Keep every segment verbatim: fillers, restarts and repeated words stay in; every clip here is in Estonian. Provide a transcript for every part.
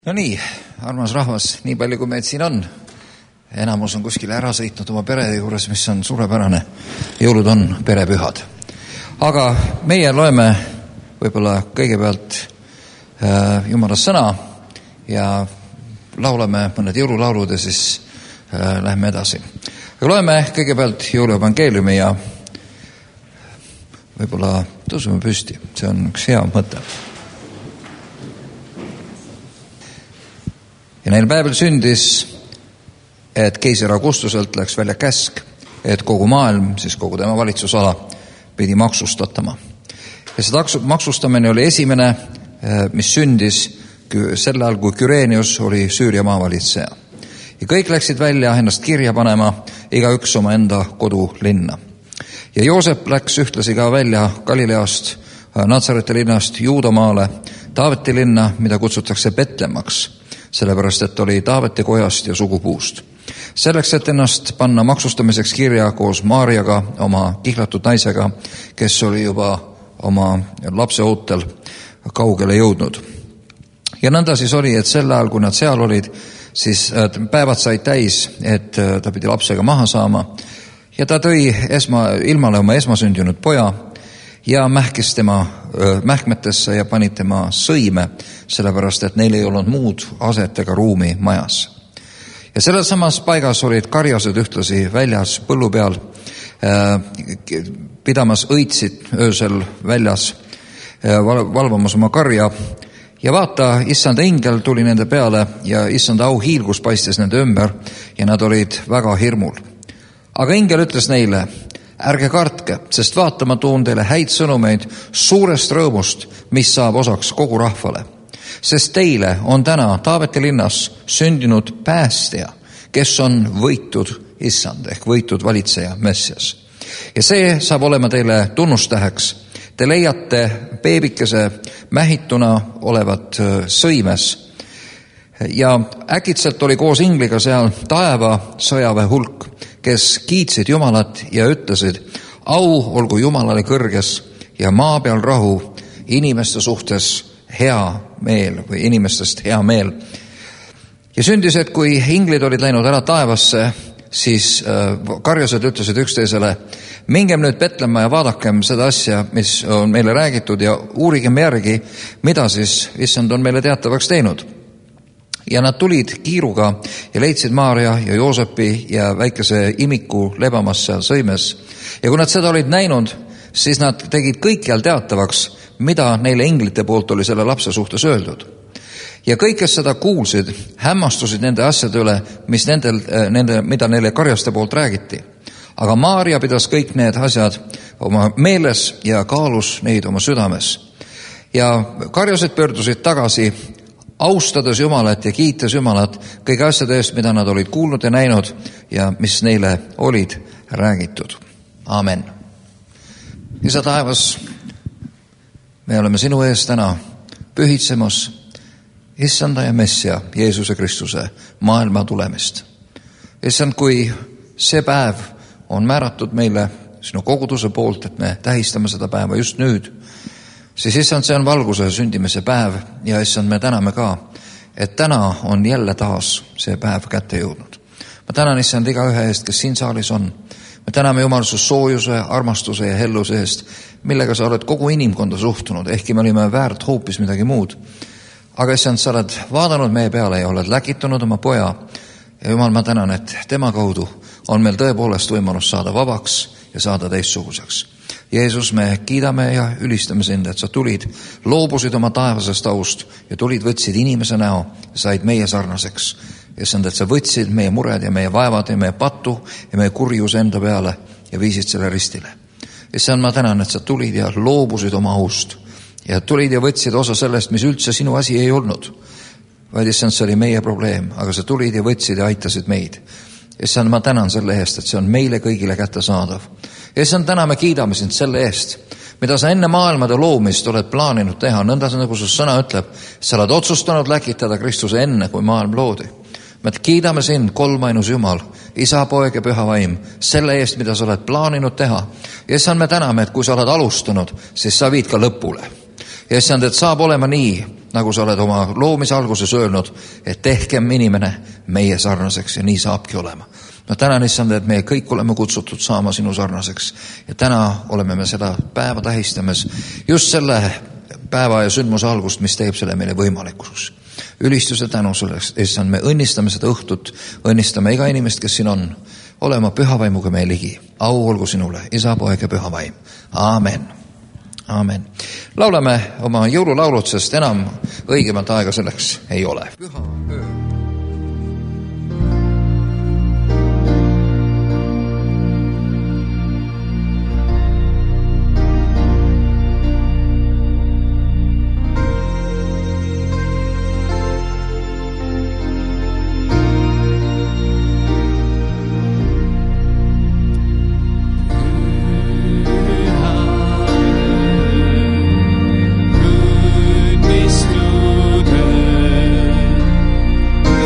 No nii, armas rahvas, nii palju kui meid siin on, enamus on kuskile ära sõitnud oma perede juures, mis on suurepärane. Jõulud on perepühad. Aga meie loeme võib-olla kõigepealt äh, Jumala sõna ja laulame mõned jõululaulud ja siis äh, läheme edasi. Aga loeme kõigepealt jõuluevangeeliumi ja võib-olla tõusume püsti. See on üks hea mõte. Ja neil päeval sündis, et keiser Augustuselt läks välja käsk, et kogu maailm, siis kogu tema valitsusala, pidi maksustatama. Ja see maksustamine oli esimene, mis sündis sel ajal, kui Küreenius oli Süüria maavalitseja. Ja kõik läksid välja ennast kirja panema, igaüks oma enda kodulinna. Ja Joosep läks ühtlasi ka välja Galileast, Natsareti linnast Juudamaale, Taaveti linna, mida kutsutakse Betlemmaks, sellepärast, et oli Taaveti kojast ja sugupuust. Selleks, et ennast panna maksustamiseks kirja koos Maariaga, oma kihlatud naisega, kes oli juba oma lapse ootel kaugele jõudnud. Ja nõnda siis oli, et sel ajal, kui nad seal olid, siis päevad said täis, et ta pidi lapsega maha saama. Ja ta tõi esma, ilmale oma esmasündinud poja ja mähkis tema mähkmetesse ja pani tema sõime, sellepärast, et neil ei olnud muud aset ega ruumi majas. Ja selles samas paigas olid karjased ühtlasi väljas põllu peal, pidamas õitsid öösel väljas, valvamas oma karja. Ja vaata, issanda ingel tuli nende peale ja issanda auhiilgus paistis nende ümber ja nad olid väga hirmul. Aga ingel ütles neile, ärge kartke, sest vaata, ma toon teile häid sõnumeid suurest rõõmust, mis saab osaks kogu rahvale. Sest teile on täna Taaveti linnas sündinud päästja, kes on võitud issand ehk võitud valitseja Messias. Ja see saab olema teile tunnustäheks. Te leiate beebikese mähituna olevat sõimes. Ja äkitselt oli koos ingliga seal taeva sõjaväe hulk, kes kiitsid Jumalat ja ütlesid, au olgu Jumalale kõrges ja maa peal rahu, inimeste suhtes hea meel või inimestest hea meel. Ja sündis, et kui inglid olid läinud ära taevasse, siis karjased ütlesid üksteisele, mingem nüüd Betlemma ja vaadakem seda asja, mis on meile räägitud ja uurigem järgi, mida siis issand on meile teatavaks teinud. Ja nad tulid kiiruga ja leidsid Maaria ja Joosepi ja väikese imiku lebamas seal sõimes. Ja kui nad seda olid näinud, siis nad tegid kõikjal teatavaks, mida neile inglite poolt oli selle lapse suhtes öeldud. Ja kõik, kes seda kuulsid, hämmastusid nende asjade üle, mis nendel, nende, mida neile karjaste poolt räägiti. Aga Maaria pidas kõik need asjad oma meeles ja kaalus neid oma südames. Ja karjased pöördusid tagasi, austades Jumalat ja kiites Jumalat kõige asjade eest, mida nad olid kuulnud ja näinud ja mis neile olid räägitud. Aamen. Isa taevas, me oleme sinu ees täna pühitsemas issanda ja Messia, Jeesuse Kristuse maailma tulemist. Issand, kui see päev on määratud meile sinu koguduse poolt, et me tähistame seda päeva just nüüd, siis issand, see on valguse sündimise päev ja issand, me täname ka, et täna on jälle taas see päev kätte jõudnud. Ma tänan issand iga ühe eest, kes siin saalis on. Me täname Jumal su soojuse, armastuse ja helluse eest, millega sa oled kogu inimkonda suhtunud, ehkki me olime väärt hoopis midagi muud. Aga issand, sa oled vaadanud meie peale ja oled läkitanud oma poja. Ja Jumal, ma tänan, et tema kaudu on meil tõepoolest võimalus saada vabaks ja saada teistsuguseks. Jeesus, me kiidame ja ülistame sind, et sa tulid, loobusid oma taevasest aust ja tulid, võtsid inimese näo ja said meie sarnaseks. Ja sest, et sa võtsid meie mured ja meie vaevad ja meie patu ja meie kurjuse enda peale ja viisid selle ristile. Ja sest, ma tänan, et sa tulid ja loobusid oma aust ja tulid ja võtsid osa sellest, mis üldse sinu asi ei olnud. Vaid issand, see oli meie probleem, aga sa tulid ja võtsid ja aitasid meid. Issand, ma tänan selle eest, et see on meile kõigile kättesaadav. Issand, täna me kiidame sind selle eest, mida sa enne maailmade loomist oled plaaninud teha, nõnda nagu su sõna ütleb, sa oled otsustanud läkitada Kristuse enne, kui maailm loodi. Me kiidame sind, kolmainus Jumal, Isa, Poeg ja Püha Vaim, selle eest, mida sa oled plaaninud teha. Issand, me täname, et kui sa oled alustanud, siis sa viid ka lõpule. Ja issand, et saab olema nii, nagu sa oled oma loomise alguses öelnud, et tehkem inimene meie sarnaseks ja nii saabki olema. No tänan, issand, et me kõik oleme kutsutud saama sinu sarnaseks ja täna oleme me seda päeva tähistamas just selle päeva ja sündmuse algust, mis teeb selle meile võimalikuks. Ülistuse tänu selleks, issand, me õnnistame seda õhtut, õnnistame iga inimest, kes siin on, olema pühavaimuga meie ligi. Au olgu sinule, isa, poeg ja pühavaim. Aamen. Aamen. Laulame oma jõululaulud, sest enam õigemat aega selleks ei ole. Püha öö. Stude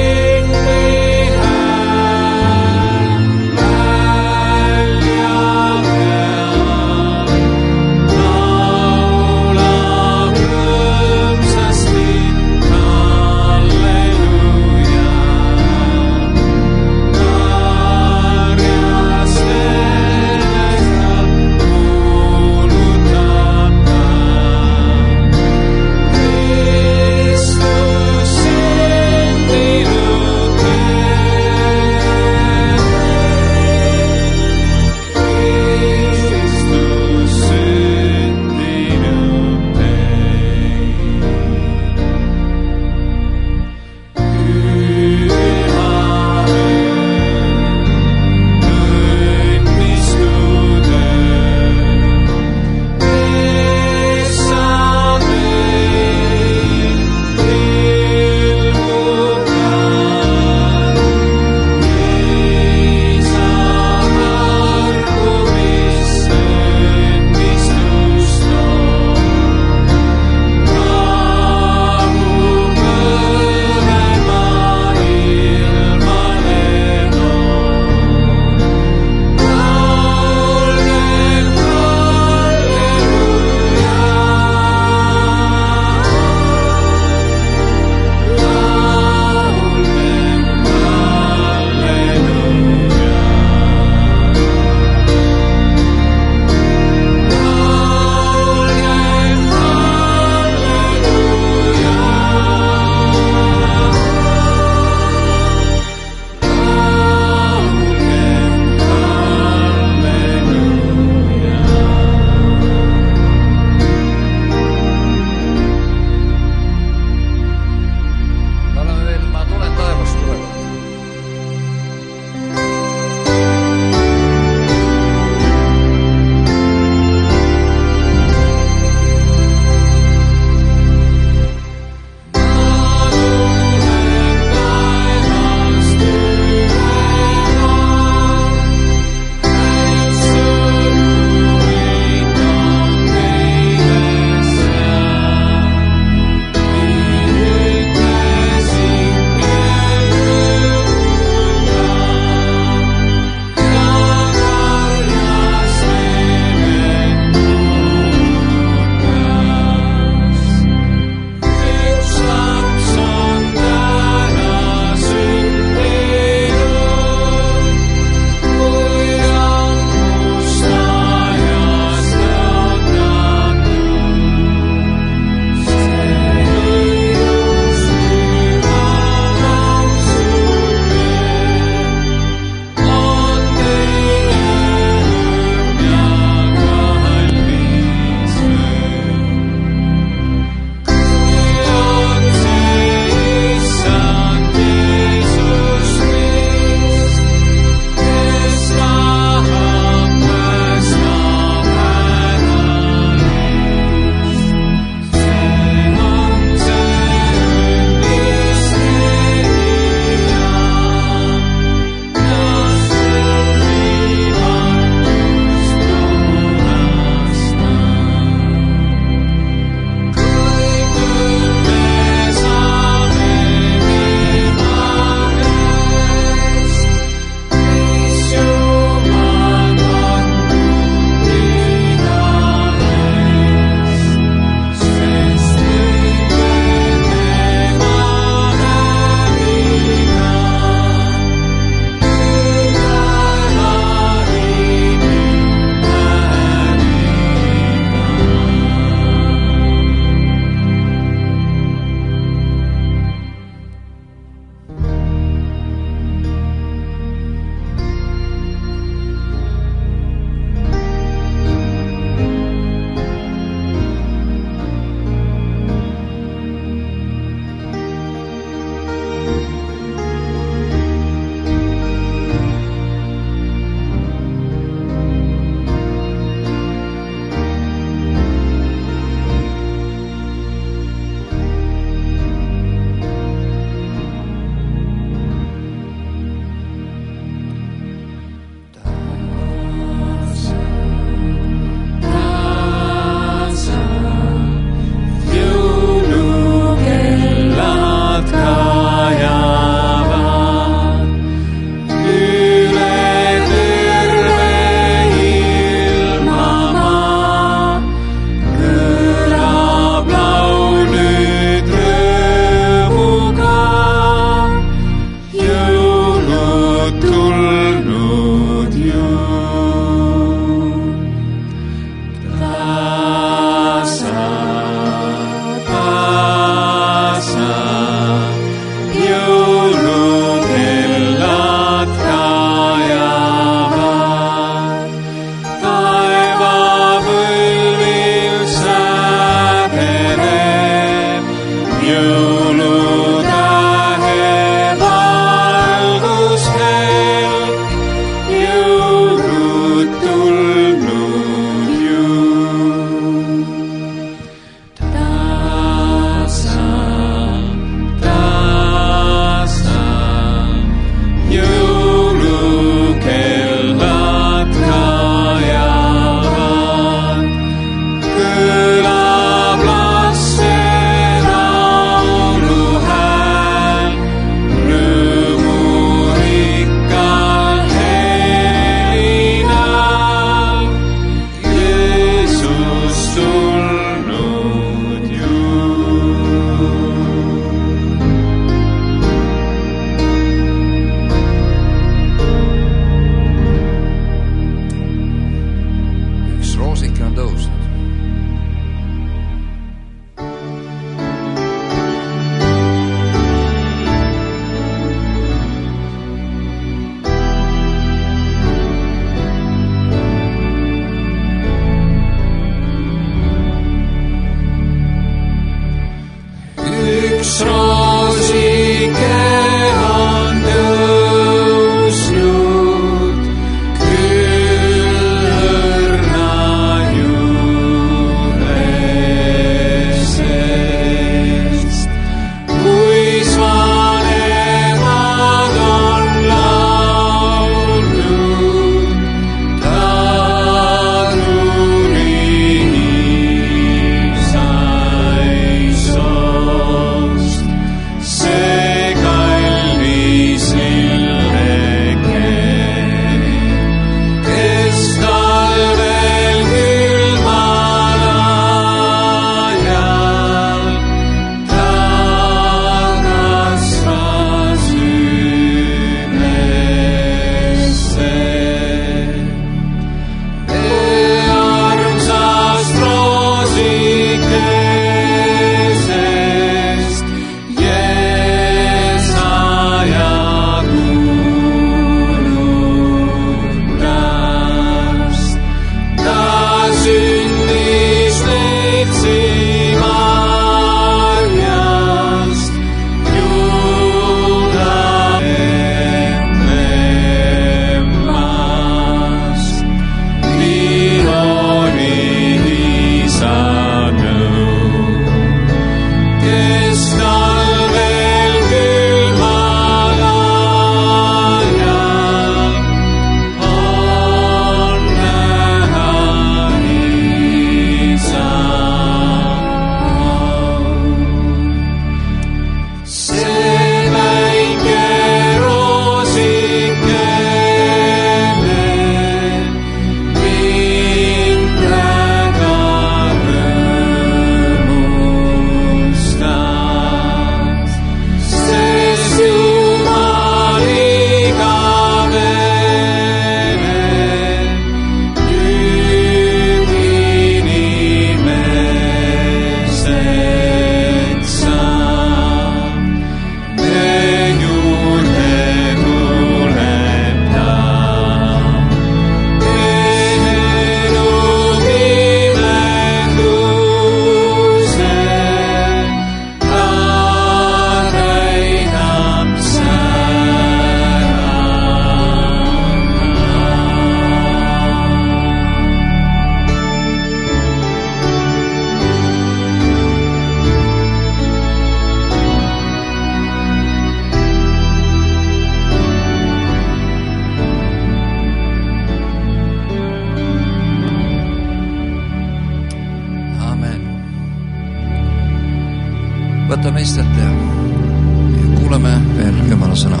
võtame istet ja kuuleme veel Jumala sõna.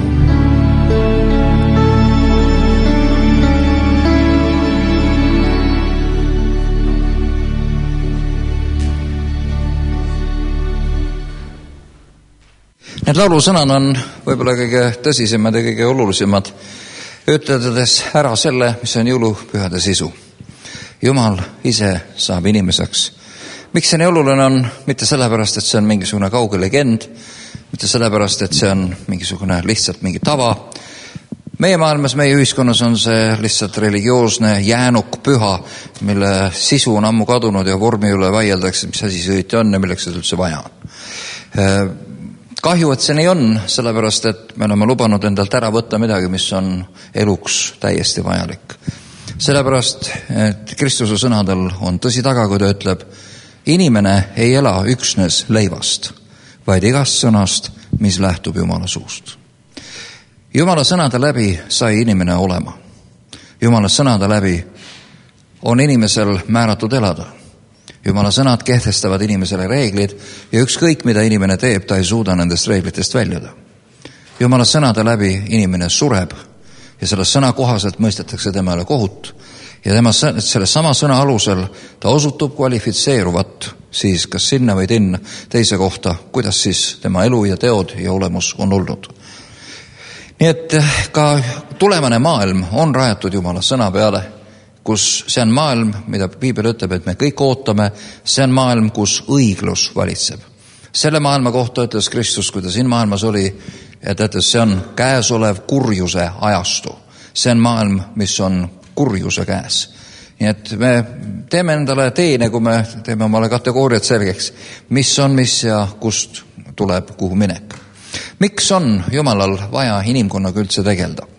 Need laulusõnad on võib-olla kõige tõsisemad ja kõige olulisemad, ütledes ära selle, mis on jõulupühade sisu. Jumal ise saab inimeseks. Miks see nii oluline on? Mitte sellepärast, et see on mingisugune kauge legend, mitte sellepärast, et see on mingisugune lihtsalt mingi tava. Meie maailmas, meie ühiskonnas on see lihtsalt religioosne jäänuk püha, mille sisu on ammu kadunud ja vormi üle vaieldakse, mis asi see õieti on ja milleks seda üldse vaja on. Kahju, et see nii on, sellepärast, et me oleme lubanud endalt ära võtta midagi, mis on eluks täiesti vajalik. Sellepärast, et Kristuse sõnadel on tõsi taga, kui ta ütleb, inimene ei ela üksnes leivast, vaid igast sõnast, mis lähtub Jumala suust. Jumala sõnade läbi sai inimene olema. Jumala sõnade läbi on inimesel määratud elada. Jumala sõnad kehtestavad inimesele reeglid ja ükskõik, mida inimene teeb, ta ei suuda nendest reeglitest väljuda. Jumala sõnade läbi inimene sureb ja selle sõna kohaselt mõistetakse temale kohut ja tema, selle sama sõna alusel ta osutub kvalifitseeruvat siis kas sinna või tinna teise kohta, kuidas siis tema elu ja teod ja olemus on olnud. Nii et ka tulevane maailm on rajatud Jumala sõna peale, kus see on maailm, mida Piibel ütleb, et me kõik ootame, see on maailm, kus õiglus valitseb. Selle maailma kohta ütles Kristus, kui ta siin maailmas oli, et ütles, see on käesolev kurjuse ajastu. See on maailm, mis on kurjuse käes. Nii et me teeme endale teene, kui me teeme omale kategooriat selgeks, mis on mis ja kust tuleb kuhu minek. Miks on Jumalal vaja inimkonnaga üldse tegelda?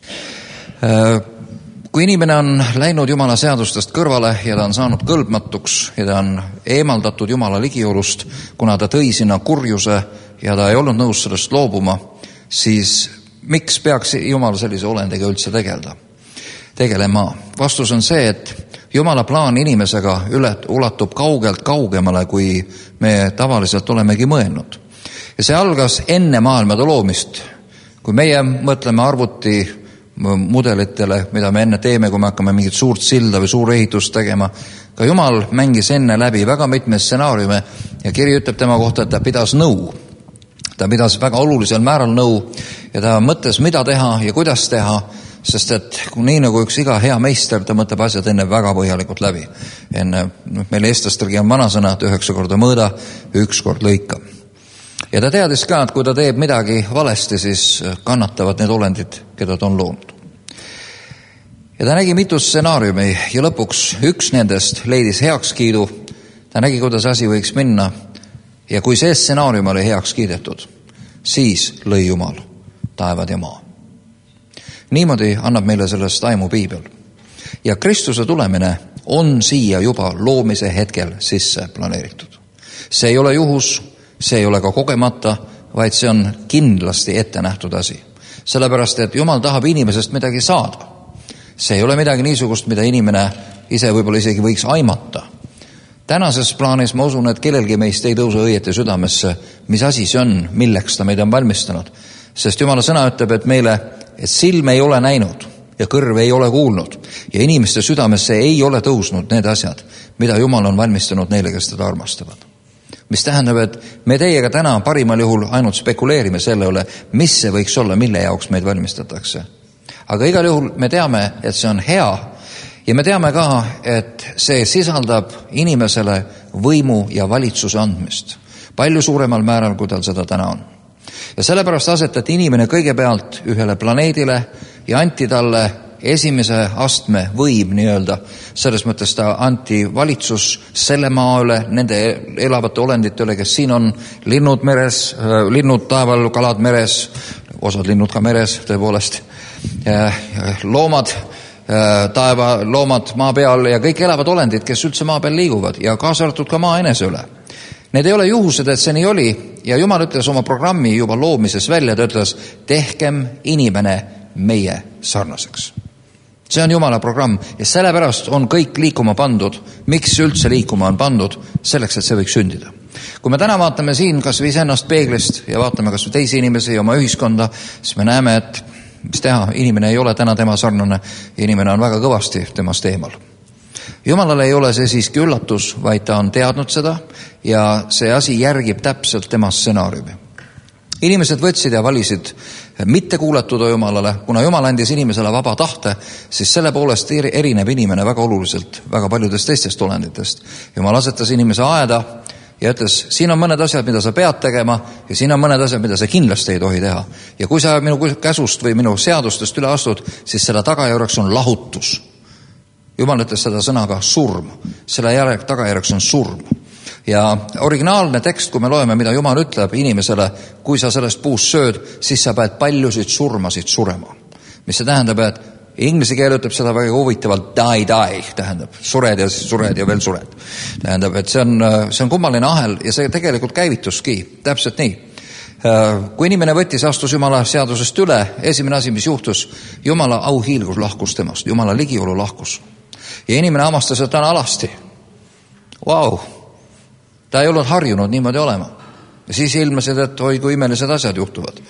Kui inimene on läinud Jumala seadustest kõrvale ja ta on saanud kõlbmatuks ja ta on eemaldatud Jumala ligiolust, kuna ta tõi sinna kurjuse ja ta ei olnud nõus sellest loobuma, siis miks peaks Jumal sellise olendiga üldse tegelda? Tegelema. Vastus on see, et Jumala plaan inimesega üle, ulatub kaugelt kaugemale, kui me tavaliselt olemegi mõelnud. Ja see algas enne maailmade loomist. Kui meie mõtleme arvuti mudelitele, mida me enne teeme, kui me hakkame mingit suurt silda või suur ehitust tegema. Ka Jumal mängis enne läbi väga mitmeid stsenaariume ja kiri ütleb tema kohta, et ta pidas nõu. Ta pidas väga olulisel määral nõu ja ta mõtles, mida teha ja kuidas teha, sest et nii nagu üks iga hea meister, ta mõtleb asjad enne väga põhjalikult läbi. Enne, meil eestlastelgi on vanasõna, et üheksa korda mõõda, üks kord lõika. Ja ta teadis ka, et kui ta teeb midagi valesti, siis kannatavad need olendid, keda ta on loonud. Ja ta nägi mitu stsenaariumi ja lõpuks üks nendest leidis heakskiidu. Ta nägi, kuidas asi võiks minna ja kui see stsenaarium oli heaks kiidetud, siis lõi Jumal taevad ja maa. Niimoodi annab meile sellest aimu Piibel. Ja Kristuse tulemine on siia juba loomise hetkel sisse planeeritud. See ei ole juhus, see ei ole ka kogemata, vaid see on kindlasti ette nähtud asi. Sellepärast, et Jumal tahab inimesest midagi saada. See ei ole midagi niisugust, mida inimene ise võib-olla isegi võiks aimata. Tänases plaanis ma usun, et kellelgi meist ei tõuse õieti südamesse, mis asi see on, milleks ta meid on valmistanud. Sest Jumala sõna ütleb, et meile, et silm ei ole näinud ja kõrv ei ole kuulnud ja inimeste südamesse ei ole tõusnud need asjad, mida Jumal on valmistanud neile, kes teda armastavad. Mis tähendab, et me teiega täna parimal juhul ainult spekuleerime selle üle, mis see võiks olla, mille jaoks meid valmistatakse. Aga igal juhul me teame, et see on hea ja me teame ka, et see sisaldab inimesele võimu ja valitsuse andmist. Palju suuremal määral, kui tal seda täna on. Ja sellepärast asetati inimene kõigepealt ühele planeedile ja anti talle esimese astme võim nii-öelda. Selles mõttes ta anti valitsus selle maa üle, nende elavate olendite üle, kes siin on, linnud meres, linnud taaval, kalad meres, osad linnud ka meres, tõepoolest, loomad, taeva, loomad maa peal ja kõik elavad olendid, kes üldse maa peal liiguvad ja kaasa arvatud ka maa enese üle. Need ei ole juhused, et see nii oli ja Jumal ütles oma programmi juba loomises välja, ta ütles, tehkem inimene meie sarnaseks. See on Jumala programm ja sellepärast on kõik liikuma pandud. Miks üldse liikuma on pandud? Selleks, et see võiks sündida. Kui me täna vaatame siin kas või iseennast peeglist ja vaatame kas või teisi inimesi ja oma ühiskonda, siis me näeme, et mis teha, inimene ei ole täna tema sarnane, inimene on väga kõvasti temast eemal. Jumalale ei ole see siiski üllatus, vaid ta on teadnud seda ja see asi järgib täpselt tema stsenaariumi. Inimesed võtsid ja valisid mitte kuuletuda Jumalale, kuna Jumal andis inimesele vaba tahte, siis selle poolest erineb inimene väga oluliselt väga paljudest teistest olenditest. Jumal asetas inimese aeda ja ütles, siin on mõned asjad, mida sa pead tegema ja siin on mõned asjad, mida sa kindlasti ei tohi teha. Ja kui sa minu käsust või minu seadustest üle astud, siis selle tagajärjeks on lahutus. Jumal ütles seda sõnaga surm. Selle järg, tagajärjeks on surm. Ja originaalne tekst, kui me loeme, mida Jumal ütleb inimesele, kui sa sellest puust sööd, siis sa pead paljusid surmasid surema. Mis see tähendab, et inglise keel ütleb seda väga huvitavalt die, die, tähendab sured ja sured ja veel sured. Tähendab, et see on, see on kummaline ahel ja see tegelikult käivituski täpselt nii. Kui inimene võttis, astus Jumala seadusest üle, esimene asi, mis juhtus, Jumala auhiilgus lahkus temast, Jumala ligiolu lahkus. Ja inimene avastas, et ta on alasti. Vau! Wow. Ta ei olnud harjunud niimoodi olema. Ja siis ilmesid, et oi, kui imelised asjad juhtuvad.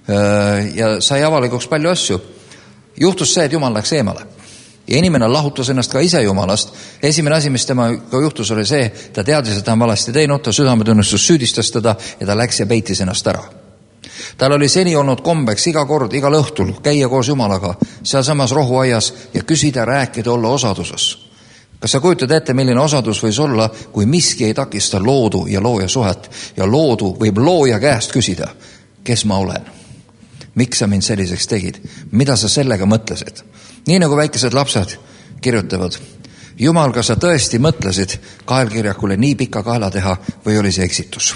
Ja sai avalikuks palju asju. Juhtus see, et Jumal läks eemale. Ja inimene lahutas ennast ka ise Jumalast. Esimene asi, mis tema juhtus, oli see, ta teadis, et ta on valesti teinud, ta südametunnistus süüdistas teda ja ta läks ja peitis ennast ära. Tal oli seni olnud kombeks iga kord, igal õhtul käia koos Jumalaga, seal samas rohuaias ja küsida, rääkida, olla osaduses. Kas sa kujutad ette, milline osadus võis olla, kui miski ei takista loodu ja looja suhet ja loodu võib looja käest küsida, kes ma olen? Miks sa mind selliseks tegid? Mida sa sellega mõtlesid? Nii nagu väikesed lapsed kirjutavad, Jumal, kas sa tõesti mõtlesid kaelkirjakule nii pika kaela teha või oli see eksitus?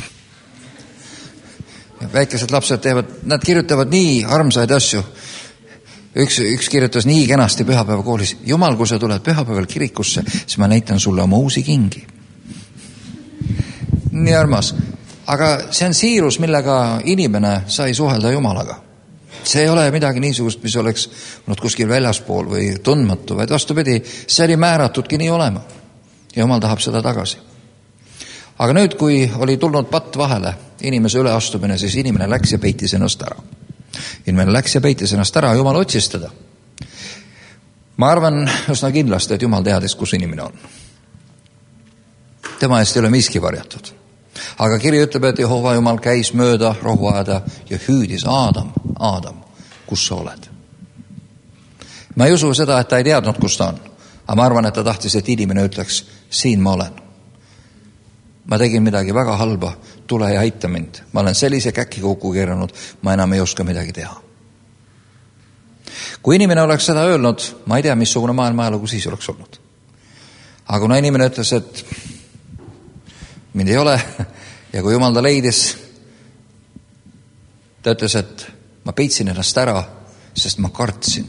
Väikesed lapsed teevad, nad kirjutavad nii armsaid asju. Üks, üks kirjutas nii kenasti pühapäeva koolis, Jumal, kui sa tuled pühapäeval kirikusse, siis ma näitan sulle oma uusi kingi. Nii armas. Aga see on siirus, millega inimene sai suhelda Jumalaga. See ei ole midagi niisugust, mis oleks olnud kuskil väljaspool või tundmatu, vaid vastupidi, see oli määratudki nii olema. Jumal tahab seda tagasi. Aga nüüd, kui oli tulnud patt vahele, inimese üleastumine, siis inimene läks ja peitis ennast ära. Inimene läks ja peitis ennast ära, Jumal otsis teda. Ma arvan üsna kindlasti, et Jumal teadis, kus inimene on. Tema eest ei ole miski varjatud. Aga kiri ütleb, et Jehova Jumal käis mööda rohuaeda ja hüüdis, Aadam, Aadam, kus sa oled? Ma ei usu seda, et ta ei teadnud, kus ta on. Aga ma arvan, et ta tahtis, et inimene ütleks, siin ma olen. Ma tegin midagi väga halba, tule ja aita mind. Ma olen sellise käki kokku keeranud, ma enam ei oska midagi teha. Kui inimene oleks seda öelnud, ma ei tea, missugune maailma ajalugu siis oleks olnud. Aga kuna inimene ütles, et mind ei ole ja kui Jumal ta leidis, ta ütles, et ma peitsin ennast ära, sest ma kartsin.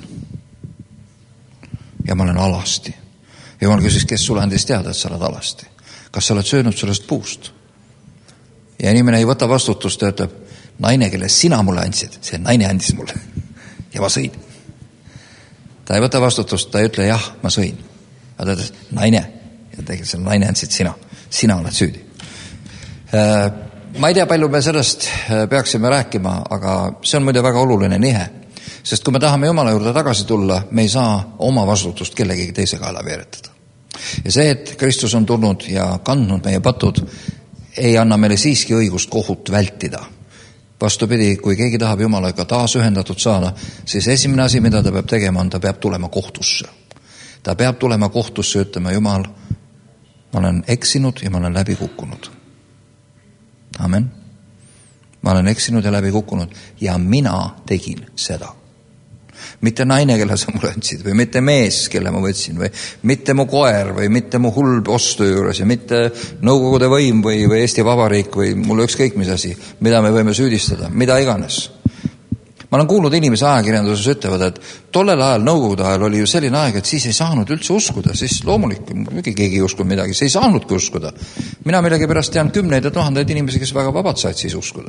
Ja ma olen alasti. Jumal küsis, kes sulle andis teada, et sa oled alasti. Kas sa oled söönud sellest puust? Ja inimene ei võta vastutust ja ütleb, naine, kelle sina mulle andsid, see naine andis mulle ja ma sõin. Ta ei võta vastutust, ta ei ütle, jah, ma sõin. Ta ütles, naine, ja tegelikult selle naine andsid sina, sina oled süüdi. Ma ei tea, palju me sellest peaksime rääkima, aga see on muide väga oluline nihe. Sest kui me tahame Jumala juurde tagasi tulla, me ei saa oma vastutust kellegi teise kaela veeretada. Ja see, et Kristus on tulnud ja kandnud meie patud, ei anna meile siiski õigust kohut vältida. Vastupidi, kui keegi tahab Jumalaga taas ühendatud saada, siis esimene asi, mida ta peab tegema, on, ta peab tulema kohtusse. Ta peab tulema kohtusse ja ütlema, Jumal, ma olen eksinud ja ma olen läbi kukkunud. Amen. Ma olen eksinud ja läbi kukkunud ja mina tegin seda. Mitte naine, kelle sa mulle andsid või mitte mees, kelle ma võtsin või mitte mu koer või mitte mu hull ostu juures ja mitte Nõukogude võim või, või Eesti Vabariik või mulle ükskõik mis asi, mida me võime süüdistada, mida iganes. Ma olen kuulnud inimese ajakirjanduses ütlevad, et tollel ajal, Nõukogude ajal oli ju selline aeg, et siis ei saanud üldse uskuda, siis loomulikult keegi ei uskunud midagi, see ei saanudki uskuda. Mina millegi pärast tean kümneid ja tuhandeid inimesi, kes väga vabad said siis uskuda.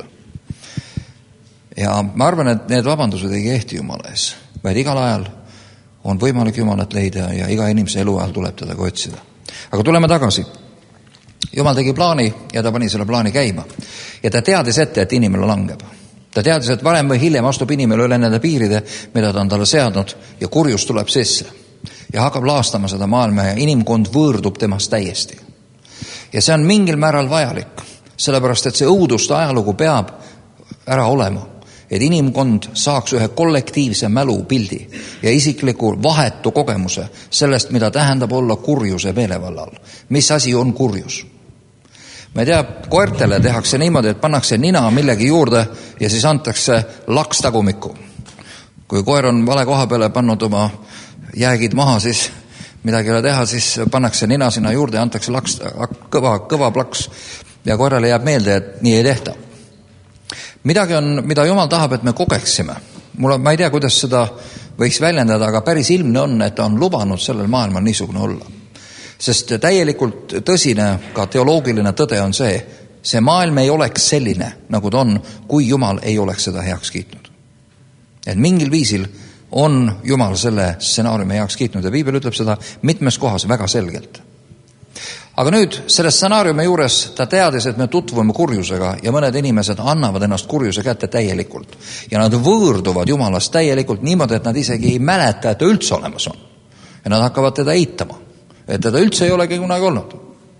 Ja ma arvan, et need vabandused ei kehti Jumala ees, vaid igal ajal on võimalik Jumalat leida ja iga inimese elu ajal tuleb teda otsida. Aga tuleme tagasi. Jumal tegi plaani ja ta pani selle plaani käima. Ja ta teadis ette, et inimene langeb. Ta teadis, et varem või hiljem astub inimene üle nende piiride, mida ta on talle seadnud ja kurjus tuleb sisse. Ja hakkab laastama seda maailma ja inimkond võõrdub temast täiesti. Ja see on mingil määral vajalik, sellepärast et see õuduste ajalugu peab ära olema, et inimkond saaks ühe kollektiivse mälupildi ja isikliku vahetu kogemuse sellest, mida tähendab olla kurjuse meelevallal. Mis asi on kurjus? Me teab, koertele tehakse niimoodi, et pannakse nina millegi juurde ja siis antakse laks tagumikku. Kui koer on vale koha peale pannud oma jäägid maha, siis midagi ei ole teha, siis pannakse nina sinna juurde ja antakse laks, kõva, kõva plaks ja koerale jääb meelde, et nii ei tehta. Midagi on, mida Jumal tahab, et me kogeksime. Mul on, ma ei tea, kuidas seda võiks väljendada, aga päris ilmne on, et ta on lubanud sellel maailmal niisugune olla. Sest täielikult tõsine, ka teoloogiline tõde on see, see maailm ei oleks selline, nagu ta on, kui Jumal ei oleks seda heaks kiitnud. Et mingil viisil on Jumal selle stsenaariumi heaks kiitnud ja Piibel ütleb seda mitmes kohas väga selgelt. Aga nüüd selle stsenaariumi juures ta teadis, et me tutvume kurjusega ja mõned inimesed annavad ennast kurjuse kätte täielikult. Ja nad võõrduvad Jumalast täielikult niimoodi, et nad isegi ei mäleta, et ta üldse olemas on. Ja nad hakkavad teda eitama, et teda üldse ei olegi kunagi olnud.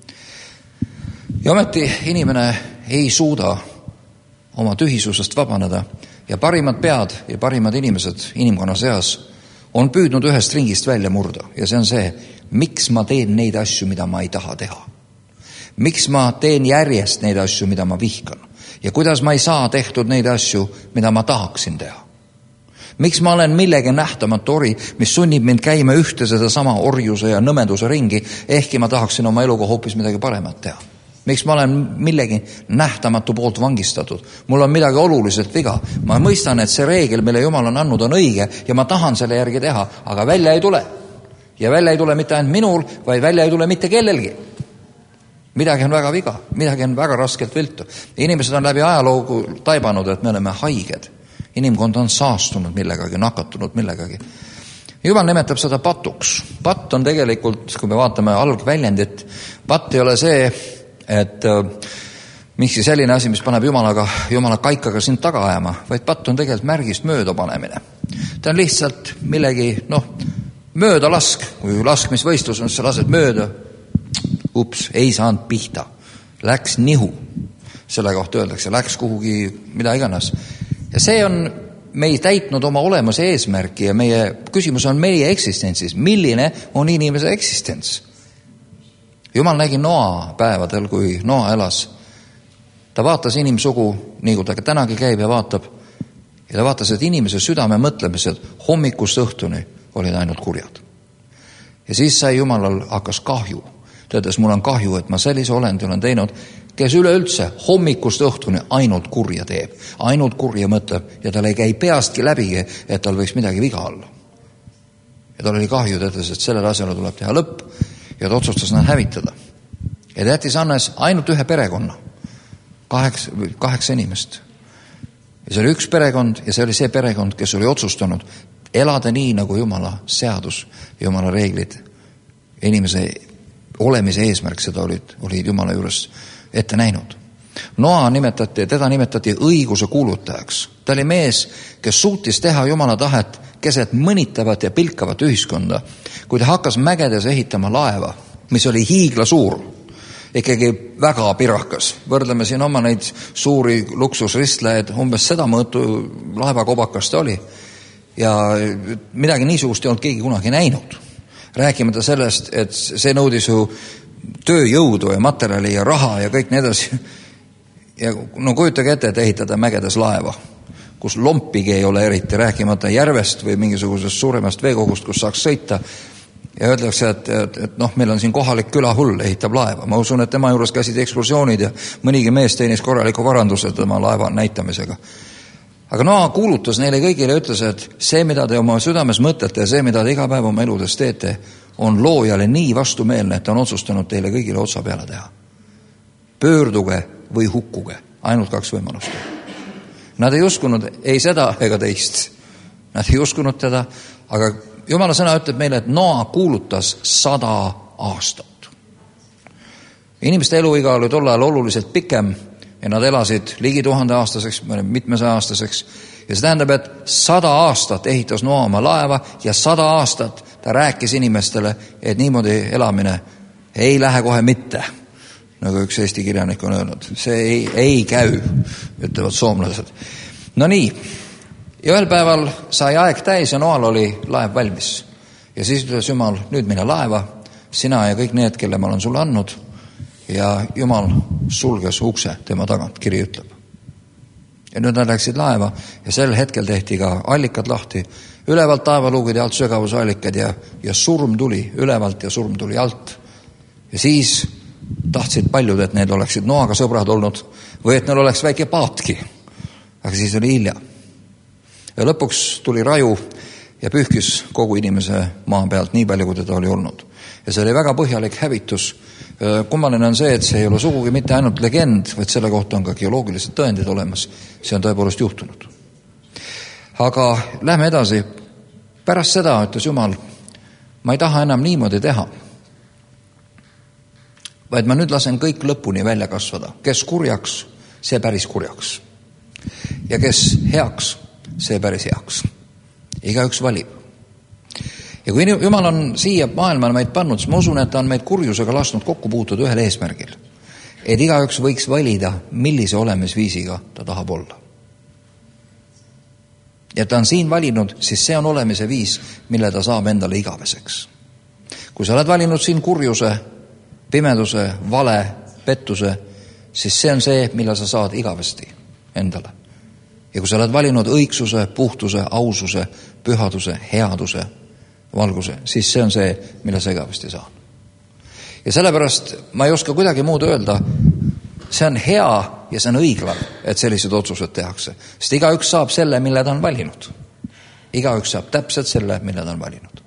Ja ometi inimene ei suuda oma tühisusest vabaneda ja parimad pead ja parimad inimesed inimkonna seas on püüdnud ühest ringist välja murda ja see on see, miks ma teen neid asju, mida ma ei taha teha. Miks ma teen järjest neid asju, mida ma vihkan ja kuidas ma ei saa tehtud neid asju, mida ma tahaksin teha. Miks ma olen millegi nähtamatu ori, mis sunnib mind käima ühte seda sama orjuse ja nõmeduse ringi, ehkki ma tahaksin oma eluga hoopis midagi paremat teha. Miks ma olen millegi nähtamatu poolt vangistatud? Mul on midagi oluliselt viga. Ma mõistan, et see reegel, mille Jumal on andnud, on õige ja ma tahan selle järgi teha, aga välja ei tule. Ja välja ei tule mitte ainult minul, vaid välja ei tule mitte kellelgi. Midagi on väga viga, midagi on väga raskelt viltu. Inimesed on läbi ajaloogu taibanud, et me oleme haiged. Inimkond on saastunud millegagi, nakatunud millegagi. Jumal nimetab seda patuks. Patt on tegelikult, kui me vaatame algväljendit, patt ei ole see, et äh, miksi selline asi, mis paneb Jumalaga, Jumala kaikaga sind taga ajama, vaid patt on tegelikult märgist mööda panemine. Ta on lihtsalt millegi, noh, mööda lask, kui laskmisvõistlus on, sa lased mööda, ups, ei saanud pihta, läks nihu, selle kohta öeldakse, läks kuhugi, mida iganes. Ja see on, me ei täitnud oma olemuse eesmärki ja meie küsimus on meie eksistentsis, milline on inimese eksistents. Jumal nägi Noa päevadel, kui Noa elas. Ta vaatas inimsugu, nii kui ta tänagi käib ja vaatab, ja ta vaatas, et inimese südame mõtlemised hommikust õhtuni olid ainult kurjad. Ja siis sai Jumalal hakkas kahju. Ta ütles, mul on kahju, et ma sellise olendi olen teinud, kes üleüldse hommikust õhtuni ainult kurja teeb, ainult kurja mõtleb ja tal ei käi peastki läbigi, et tal võiks midagi viga olla. Ja tal oli kahju, ta ütles, et sellele asjale tuleb teha lõpp ja ta otsustas nad hävitada. Ja ta jättis annes ainult ühe perekonna, kaheksa, kaheksa inimest. Ja see oli üks perekond ja see oli see perekond, kes oli otsustanud elada nii, nagu Jumala seadus, Jumala reeglid, inimese olemise eesmärk seda olid, olid Jumala juures ette näinud. Noa nimetati, teda nimetati õiguse kuulutajaks. Ta oli mees, kes suutis teha Jumala tahet keset mõnitavat ja pilkavat ühiskonda, kui ta hakkas mägedes ehitama laeva, mis oli hiigla suur, ikkagi väga pirakas. Võrdleme siin oma neid suuri luksusristlejaid, umbes seda mõõtu laevakobakast oli ja midagi niisugust ei olnud keegi kunagi näinud. Rääkimata sellest, et see nõudis ju tööjõudu ja materjali ja raha ja kõik nii edasi. Ja no kujutage ette, et ehitada mägedes laeva, kus lompigi ei ole eriti, rääkimata järvest või mingisugusest suuremast veekogust, kus saaks sõita. Ja öeldakse, et, et, et noh, meil on siin kohalik külahull, ehitab laeva. Ma usun, et tema juures käisid ekskursioonid ja mõnigi mees teenis korraliku varanduse tema laeva näitamisega. Aga Noa kuulutas neile kõigile ja ütles, et see, mida te oma südames mõtlete ja see, mida te iga päev oma eludes teete, on loojale nii vastumeelne, et ta on otsustanud teile kõigile otsa peale teha. Pöörduge või hukkuge, ainult kaks võimalust. Nad ei uskunud ei seda ega teist. Nad ei uskunud teda, aga Jumala sõna ütleb meile, et Noa kuulutas sada aastat. Inimeste eluiga oli tol ajal oluliselt pikem ja nad elasid ligi tuhande aastaseks, mitmesaja aastaseks. Ja see tähendab, et sada aastat ehitas Noa oma laeva ja sada aastat ta rääkis inimestele, et niimoodi elamine ei lähe kohe mitte, nagu üks Eesti kirjanik on öelnud. See ei, ei käy, ütlevad soomlased. No nii, ja ühel päeval sai aeg täis ja Noal oli laev valmis. Ja siis ütles Jumal, nüüd mine laeva, sina ja kõik need, kelle ma olen sulle andnud. Ja Jumal sulges ukse tema tagant, kiri ütleb. Ja nüüd nad läksid laeva ja sel hetkel tehti ka allikad lahti, ülevalt taevaluugid ja alt sügavuse allikad ja, ja surm tuli ülevalt ja surm tuli alt. Ja siis tahtsid paljud, et need oleksid Noaga sõbrad olnud või et neil oleks väike paatki. Aga siis oli hilja. Ja lõpuks tuli raju ja pühkis kogu inimese maa pealt nii palju, kui teda oli olnud. Ja see oli väga põhjalik hävitus. Kummaline on see, et see ei ole sugugi mitte ainult legend, vaid selle kohta on ka geoloogilised tõendid olemas. See on tõepoolest juhtunud. Aga lähme edasi. Pärast seda ütles Jumal, ma ei taha enam niimoodi teha, vaid ma nüüd lasen kõik lõpuni välja kasvada. Kes kurjaks, see päris kurjaks. Ja kes heaks, see päris heaks. Igaüks valib. Ja kui Jumal on siia maailmale meid pannud, siis ma usun, et ta on meid kurjusega lasknud kokku puutuda ühel eesmärgil. Et igaüks võiks valida, millise olemisviisiga ta tahab olla. Ja ta on siin valinud, siis see on olemise viis, mille ta saab endale igaveseks. Kui sa oled valinud siin kurjuse, pimeduse, vale, pettuse, siis see on see, mille sa saad igavesti endale. Ja kui sa oled valinud õigsuse, puhtuse, aususe, pühaduse, headuse, valguse, siis see on see, mille sa igavesti saad. Ja sellepärast ma ei oska kuidagi muud öelda, see on hea ja see on õiglane, et sellised otsused tehakse. Sest igaüks saab selle, mille ta on valinud. Igaüks saab täpselt selle, mille ta on valinud.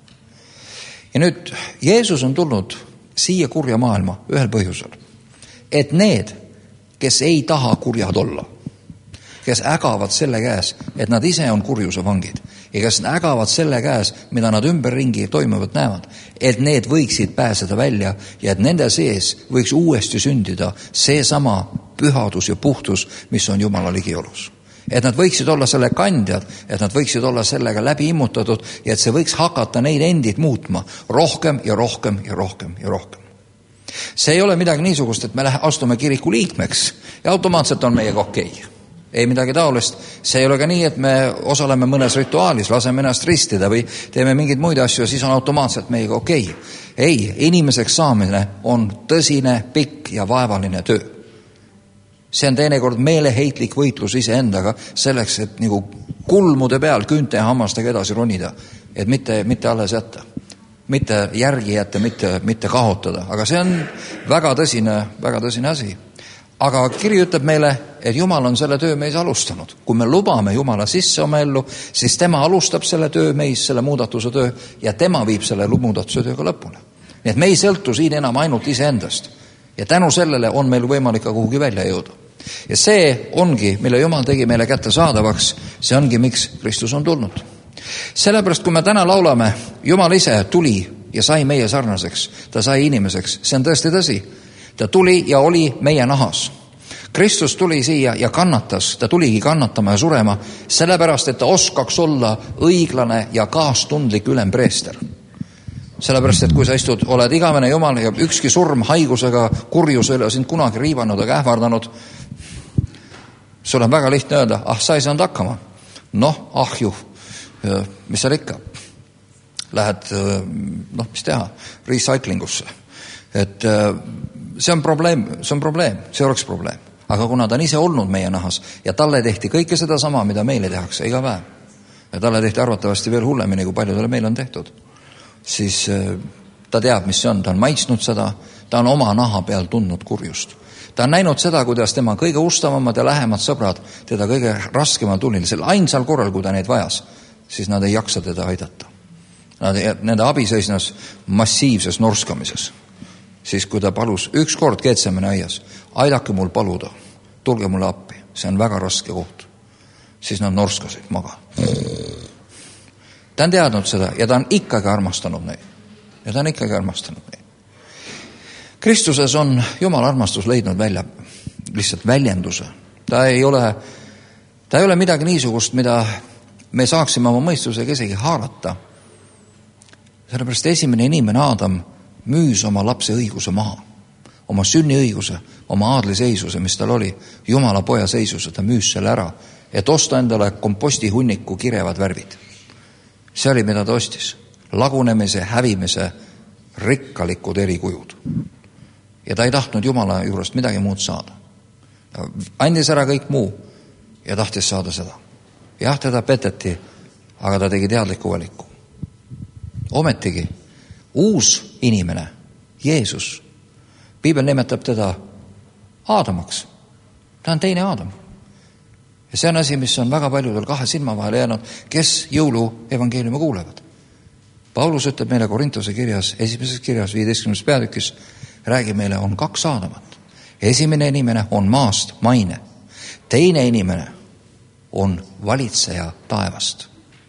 Ja nüüd Jeesus on tulnud siia kurja maailma ühel põhjusel. Et need, kes ei taha kurjad olla, kes ägavad selle käes, et nad ise on kurjuse vangid ja kes ägavad selle käes, mida nad ümberringi toimuvat näevad, et need võiksid pääseda välja ja et nende sees võiks uuesti sündida seesama pühadus ja puhtus, mis on Jumala ligiolus. Et nad võiksid olla selle kandjad, et nad võiksid olla sellega läbi immutatud ja et see võiks hakata neid endid muutma rohkem ja rohkem ja rohkem ja rohkem. See ei ole midagi niisugust, et me astume kiriku liikmeks ja automaatselt on meiega okei. Ei midagi taolist. See ei ole ka nii, et me osaleme mõnes rituaalis, laseme ennast ristida või teeme mingeid muid asju ja siis on automaatselt meiega okei. Ei, inimeseks saamine on tõsine, pikk ja vaevaline töö. See on teinekord meeleheitlik võitlus iseendaga selleks, et nagu kulmude peal küünte ja hammastega edasi ronida, et mitte, mitte alles jätta, mitte järgi jätta, mitte, mitte kaotada. Aga see on väga tõsine, väga tõsine asi. Aga kiri ütleb meile, et Jumal on selle töö meis alustanud. Kui me lubame Jumala sisse oma ellu, siis tema alustab selle töö meis, selle muudatuse töö, ja tema viib selle muudatuse tööga lõpuni. Nii et me ei sõltu siin enam ainult iseendast. Ja tänu sellele on meil võimalik ka kuhugi välja jõuda. Ja see ongi, mille Jumal tegi meile kätte saadavaks, see ongi, miks Kristus on tulnud. Sellepärast, kui me täna laulame, Jumal ise tuli ja sai meie sarnaseks, ta sai inimeseks, see on tõesti tõsi. Ta tuli ja oli meie nahas. Kristus tuli siia ja kannatas, ta tuligi kannatama ja surema, sellepärast, et ta oskaks olla õiglane ja kaastundlik ülempreester. Sellepärast, et kui sa istud, oled igavene Jumal ja ükski surm haigusega, kurjuse üle sind kunagi riivanud ega ähvardanud, sul on väga lihtne öelda, ah, sa ei saanud hakkama. Noh, ah ju, mis seal ikka? Lähed, noh, mis teha? Recyclingusse. Et see on probleem, see on probleem, see oleks probleem. Aga kuna ta on ise olnud meie nahas ja talle tehti kõike seda sama, mida meile tehakse iga päev, ja talle tehti arvatavasti veel hullemini, kui paljudele meil on tehtud, siis ta teab, mis see on. Ta on maitsnud seda, ta on oma naha peal tundnud kurjust. Ta on näinud seda, kuidas tema kõige ustavamad ja lähemad sõbrad teda kõige raskemal tunnil, sel ainsal korral, kui ta neid vajas, siis nad ei jaksa teda aidata. Nad, nende abi seisnes massiivses norskamises. Siis kui ta palus üks kord Getsemane aias, aidake mul paluda, tulge mulle appi, see on väga raske koht. Siis nad norskasid maga. Ta on teadnud seda ja ta on ikkagi armastanud neid. Ja ta on ikkagi armastanud neid. Kristuses on Jumala armastus leidnud välja, lihtsalt väljenduse. Ta ei ole, ta ei ole midagi niisugust, mida me saaksime oma mõistusega isegi haarata. Sellepärast esimene inimene Aadam müüs oma lapse õiguse maha. Oma sünniõiguse, oma aadliseisuse, mis tal oli, Jumala poja seisuse, ta müüs selle ära, et osta endale komposti hunniku kirevad värvid. See oli, mida ta ostis. Lagunemise, hävimise, rikkalikud erikujud. Ja ta ei tahtnud Jumala juurest midagi muud saada. Ta andis ära kõik muu ja tahtis saada seda. Jah, teda peteti, aga ta tegi teadliku valiku. Ometigi uus inimene, Jeesus, Piibel nimetab teda Aadamaks. Ta on teine Aadam. Ja see on asi, mis on väga paljudel kahe silma vahele jäänud, kes jõulu evangeeliumi kuulevad. Paulus ütleb meile Korintuse kirjas, esimeses kirjas, viieteistkümnes peatükis, räägi meile, on kaks Aadamat. Esimene inimene on maast, maine. Teine inimene on valitseja taevast.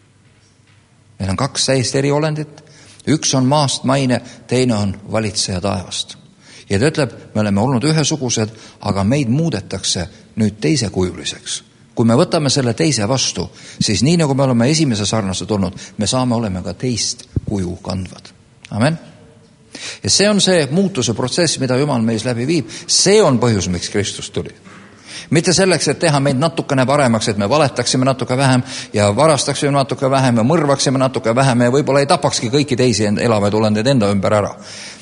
Meil on kaks täiesti eri olendit. Üks on maast, maine, teine on valitseja taevast. Ja ta ütleb, me oleme olnud ühesugused, aga meid muudetakse nüüd teisekujuliseks. Kui me võtame selle teise vastu, siis nii nagu me oleme esimese sarnased olnud, me saame olema ka teist kuju kandvad. Amen. Ja see on see muutuse protsess, mida Jumal meis läbi viib. See on põhjus, miks Kristus tuli. Mitte selleks, et teha meid natukene paremaks, et me valetaksime natuke vähem ja varastaksime natuke vähem ja mõrvaksime natuke vähem ja võib-olla ei tapakski kõiki teisi elavaid olendeid enda ümber ära.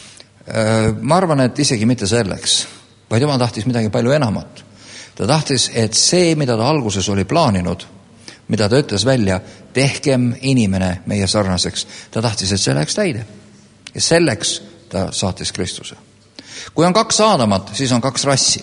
Ma arvan, et isegi mitte selleks, vaid Jumal tahtis midagi palju enamat. Ta tahtis, et see, mida ta alguses oli plaaninud, mida ta ütles välja, tehkem inimene meie sarnaseks. Ta tahtis, et see läheks täide. Ja selleks ta saatis Kristuse. Kui on kaks Aadamat, siis on kaks rassi.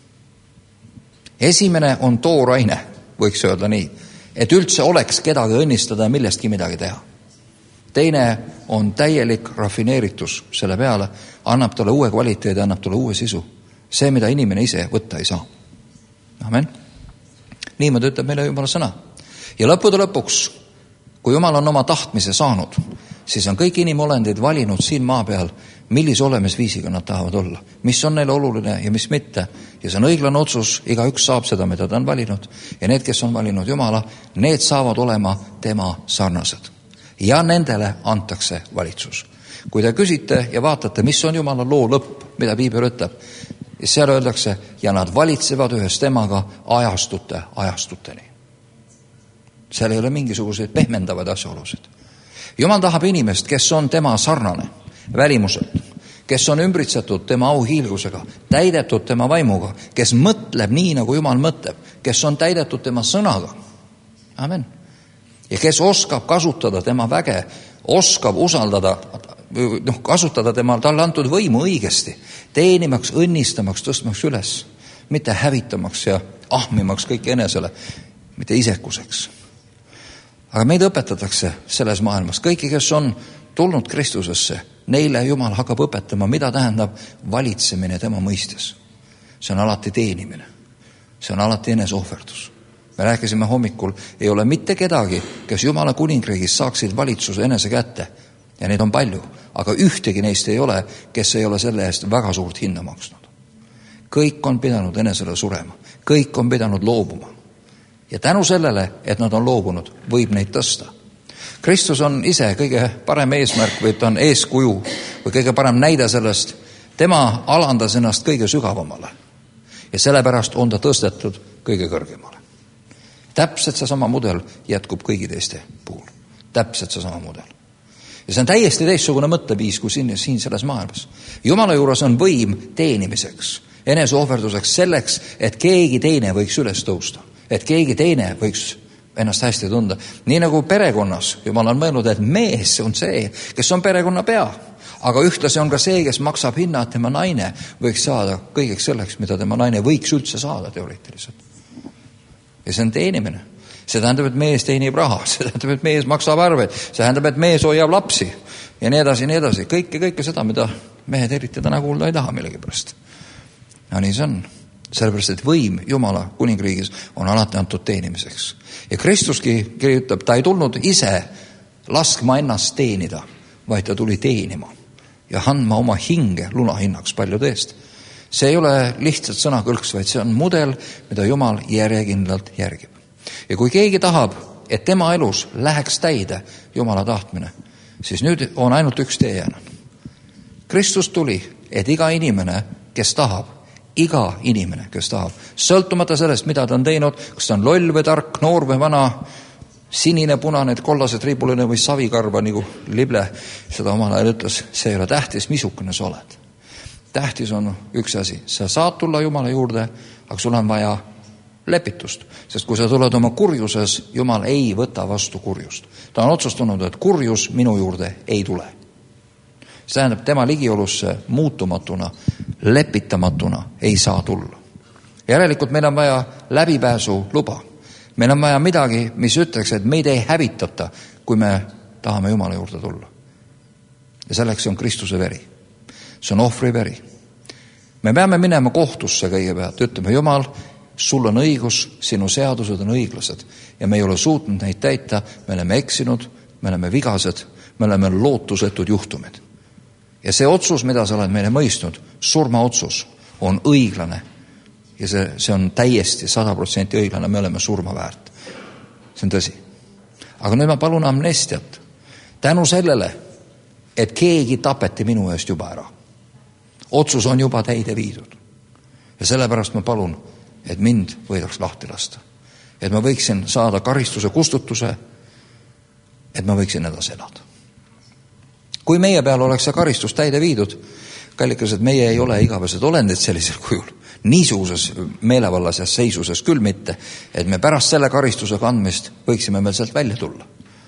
Esimene on tooraine, võiks öelda nii, et üldse oleks kedagi õnnistada ja millestki midagi teha. Teine on täielik rafineeritus selle peale, annab talle uue kvaliteedi, annab talle uue sisu. See, mida inimene ise võtta ei saa. Amen. Niimoodi ütleb meile Jumala sõna. Ja lõppude lõpuks, kui Jumal on oma tahtmise saanud, siis on kõik inimolendid valinud siin maa peal, millise olemisviisiga nad tahavad olla, mis on neile oluline ja mis mitte. Ja see on õiglane otsus, igaüks saab seda, mida ta on valinud. Ja need, kes on valinud Jumala, need saavad olema tema sarnased. Ja nendele antakse valitsus. Kui te küsite ja vaatate, mis on Jumala loo lõpp, mida Piibel ütleb, ja seal öeldakse, ja nad valitsevad ühes temaga ajastute ajastuteni. Seal ei ole mingisuguseid pehmendavaid asjaolusid. Jumal tahab inimest, kes on tema sarnane välimuselt, kes on ümbritsetud tema auhiilgusega, täidetud tema vaimuga, kes mõtleb nii, nagu Jumal mõtleb, kes on täidetud tema sõnaga. Amen. Ja kes oskab kasutada tema väge, oskab usaldada, noh, kasutada tema talle antud võimu õigesti, teenimaks, õnnistamaks, tõstmaks üles, mitte hävitamaks ja ahmimaks kõik enesele, mitte isekuseks. Aga meid õpetatakse selles maailmas. Kõiki, kes on tulnud Kristusesse, neile Jumal hakkab õpetama, mida tähendab valitsemine tema mõistes. See on alati teenimine. See on alati eneseohverdus. Me rääkisime hommikul, ei ole mitte kedagi, kes Jumala kuningriigis saaksid valitsuse enese kätte. Ja neid on palju, aga ühtegi neist ei ole, kes ei ole selle eest väga suurt hinda maksnud. Kõik on pidanud enesele surema. Kõik on pidanud loobuma. Ja tänu sellele, et nad on loobunud, võib neid tõsta. Kristus on ise kõige parem eesmärk või ta on eeskuju või kõige parem näide sellest. Tema alandas ennast kõige sügavamale ja sellepärast on ta tõstetud kõige kõrgemale. Täpselt see sama mudel jätkub kõigi teiste puhul. Täpselt see sama mudel. Ja see on täiesti teistsugune mõtteviis kui siin, siin selles maailmas. Jumala juures on võim teenimiseks, eneseohverduseks selleks, et keegi teine võiks üles tõusta. Et keegi teine võiks ennast hästi tunda. Nii nagu perekonnas Jumal on mõelnud, et mees on see, kes on perekonna pea. Aga ühtlasi on ka see, kes maksab hinna, et tema naine võiks saada kõigeks selleks, mida tema naine võiks üldse saada teoreetiliselt. Ja see on teenimine. See tähendab, et mees teenib raha. See tähendab, et mees maksab arveid. See tähendab, et mees hoiab lapsi. Ja nii edasi, nii edasi. Kõike, kõike seda, mida mehed eriti täna kuulda ei taha millegipärast. Ja nii see on. Sellepärast, et võim Jumala kuningriigis on alati antud teenimiseks. Ja Kristuski kirjutab, ta ei tulnud ise laskma ennast teenida, vaid ta tuli teenima ja andma oma hinge lunahinnaks paljude eest. See ei ole lihtsalt sõnakõlks, vaid see on mudel, mida Jumal järjekindlalt järgib. Ja kui keegi tahab, et tema elus läheks täide Jumala tahtmine, siis nüüd on ainult üks tee jäänud. Kristus tuli, et iga inimene, kes tahab, iga inimene, kes tahab, sõltumata sellest, mida ta on teinud, kas ta on loll või tark, noor või vana, sinine, punane, kollased, riibuline või savikarva, nagu Lible seda omal ajal ütles, see ei ole tähtis, missugune sa oled. Tähtis on üks asi, sa saad tulla Jumala juurde, aga sul on vaja lepitust, sest kui sa tuled oma kurjuses, Jumal ei võta vastu kurjust. Ta on otsustanud, et kurjus minu juurde ei tule. See tähendab, tema ligiolusse muutumatuna, lepitamatuna ei saa tulla. Järelikult meil on vaja läbipääsu luba. Meil on vaja midagi, mis ütleks, et meid ei hävitata, kui me tahame Jumala juurde tulla. Ja selleks on Kristuse veri. See on ohvri veri. Me peame minema kohtusse kõigepealt, ütleme, Jumal, sul on õigus, sinu seadused on õiglased ja me ei ole suutnud neid täita, me oleme eksinud, me oleme vigased, me oleme lootusetud juhtumid. Ja see otsus, mida sa oled meile mõistnud, surmaotsus, on õiglane ja see, see on täiesti sada protsenti õiglane, me oleme surma väärt. See on tõsi. Aga nüüd ma palun amnestiat tänu sellele, et keegi tapeti minu eest juba ära. Otsus on juba täide viidud. Ja sellepärast ma palun, et mind võidaks lahti lasta. Et ma võiksin saada karistuse kustutuse, et ma võiksin edasi elada. Kui meie peal oleks see karistus täide viidud, kallikas, et meie ei ole igavesed olendid sellisel kujul, niisuguses meelevallas ja seisuses küll mitte, et me pärast selle karistuse kandmist võiksime meil sealt välja tulla.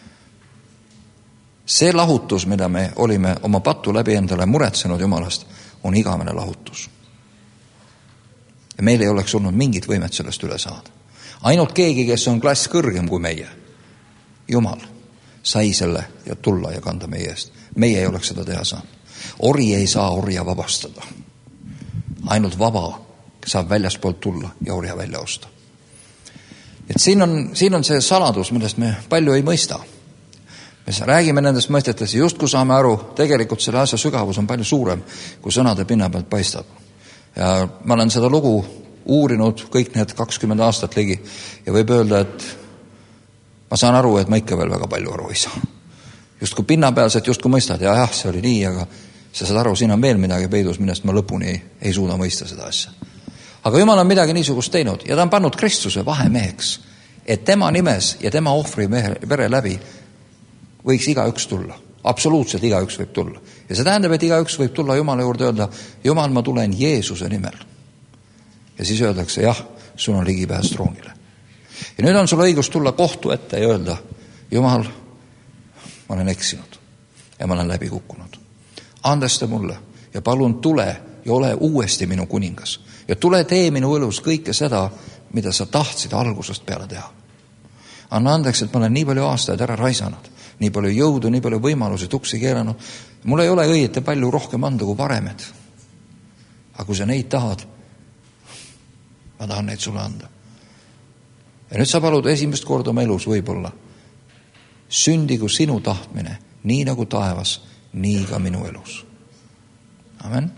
See lahutus, mida me olime oma patu läbi endale muretsenud Jumalast, on igavene lahutus. Ja meil ei oleks olnud mingit võimet sellest üle saada. Ainult keegi, kes on klass kõrgem kui meie, Jumal, sai selle ja tulla ja kanda meie eest. Meie ei oleks seda teha saanud. Ori ei saa orja vabastada. Ainult vaba saab väljaspoolt tulla ja orja välja osta. Et siin on, siin on see saladus, millest me palju ei mõista. Me räägime nendest mõistetes ja just kui saame aru, tegelikult selle asja sügavus on palju suurem, kui sõnade pinna pealt paistab. Ja ma olen seda lugu uurinud kõik need kakskümmend aastat ligi ja võib öelda, et ma saan aru, et ma ikka veel väga palju aru ei saa. Just kui pinnapealselt, just kui mõistad, ja jah, see oli nii, aga sa saad aru, siin on veel midagi peidus, millest ma lõpuni ei, ei suuda mõista seda asja. Aga Jumal on midagi niisugust teinud ja ta on pannud Kristuse vahemeheks, et tema nimes ja tema ohvri vere läbi võiks igaüks tulla. Absoluutselt igaüks võib tulla. Ja see tähendab, et igaüks võib tulla Jumala juurde öelda, Jumal, ma tulen Jeesuse nimel. Ja siis öeldakse, jah, sul on ligipääs troonile. Ja nüüd on sul õigus tulla kohtu ette ja öelda, Jumal, ma olen eksinud ja ma olen läbi kukkunud. Andesta mulle ja palun tule ja ole uuesti minu kuningas. Ja tule tee minu elus kõike seda, mida sa tahtsid algusest peale teha. Anna andeks, et ma olen nii palju aastaid ära raisanud, nii palju jõudu, nii palju võimalusi tuksi keeranud. Mul ei ole õieti palju rohkem anda kui varemed. Aga kui sa neid tahad, ma tahan neid sulle anda. Ja nüüd sa palud esimest korda oma elus võib-olla. Sündigu sinu tahtmine, nii nagu taevas, nii ka minu elus. Amen.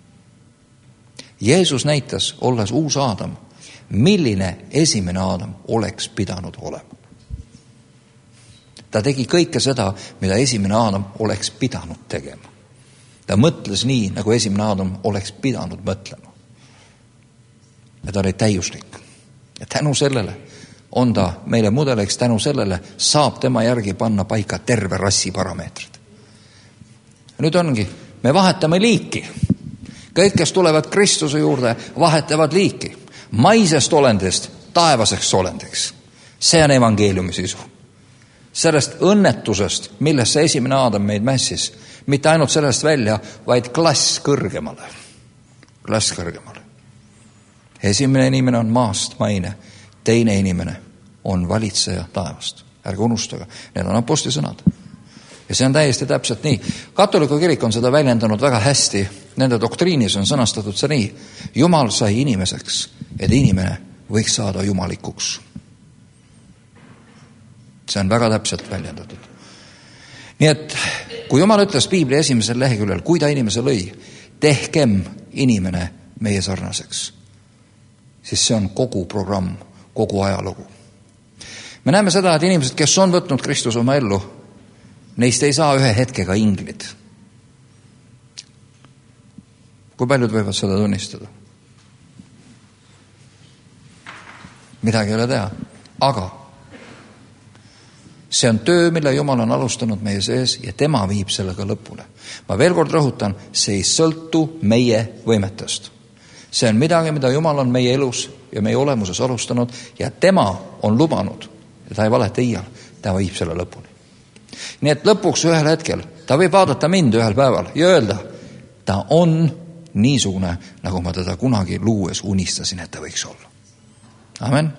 Jeesus näitas, olles uus Aadam, milline esimene Aadam oleks pidanud olema. Ta tegi kõike seda, mida esimene Aadam oleks pidanud tegema. Ta mõtles nii, nagu esimene Aadam oleks pidanud mõtlema. Ja ta oli täiuslik. Ja tänu sellele on ta meile mudeliks, tänu sellele saab tema järgi panna paika terve rassi parameetrid. Nüüd ongi, me vahetame liiki. Kõik, kes tulevad Kristuse juurde, vahetavad liiki. Maisest olendist taevaseks olendiks. See on evangeeliumi sisu. Sellest õnnetusest, millesse esimene Aadam meid mässis, mitte ainult sellest välja, vaid klass kõrgemale. Klass kõrgemale. Esimene inimene on maast maine, teine inimene on valitseja taevast. Ärge unustage, need on apostli sõnad. Ja see on täiesti täpselt nii. Katoliku kirik on seda väljendanud väga hästi. Nende doktriinis on sõnastatud see nii. Jumal sai inimeseks, et inimene võiks saada jumalikuks. See on väga täpselt väljendatud. Nii et kui Jumal ütles Piibli esimesel leheküljel, kui ta inimese lõi, tehkem inimene meie sarnaseks, siis see on kogu programm, kogu ajalugu. Me näeme seda, et inimesed, kes on võtnud Kristus oma ellu, neist ei saa ühe hetkega inglid. Kui paljud võivad seda tunnistada? Midagi ei ole teha. Aga see on töö, mille Jumal on alustanud meie sees ja tema viib sellega lõpule. Ma veel kord rõhutan, see ei sõltu meie võimetest. See on midagi, mida Jumal on meie elus ja meie olemuses alustanud ja tema on lubanud ja ta ei valeta iial, ta viib selle lõpuni. Nii et lõpuks ühel hetkel ta võib vaadata mind ühel päeval ja öelda, ta on niisugune, nagu ma teda kunagi luues unistasin, et ta võiks olla. Amen.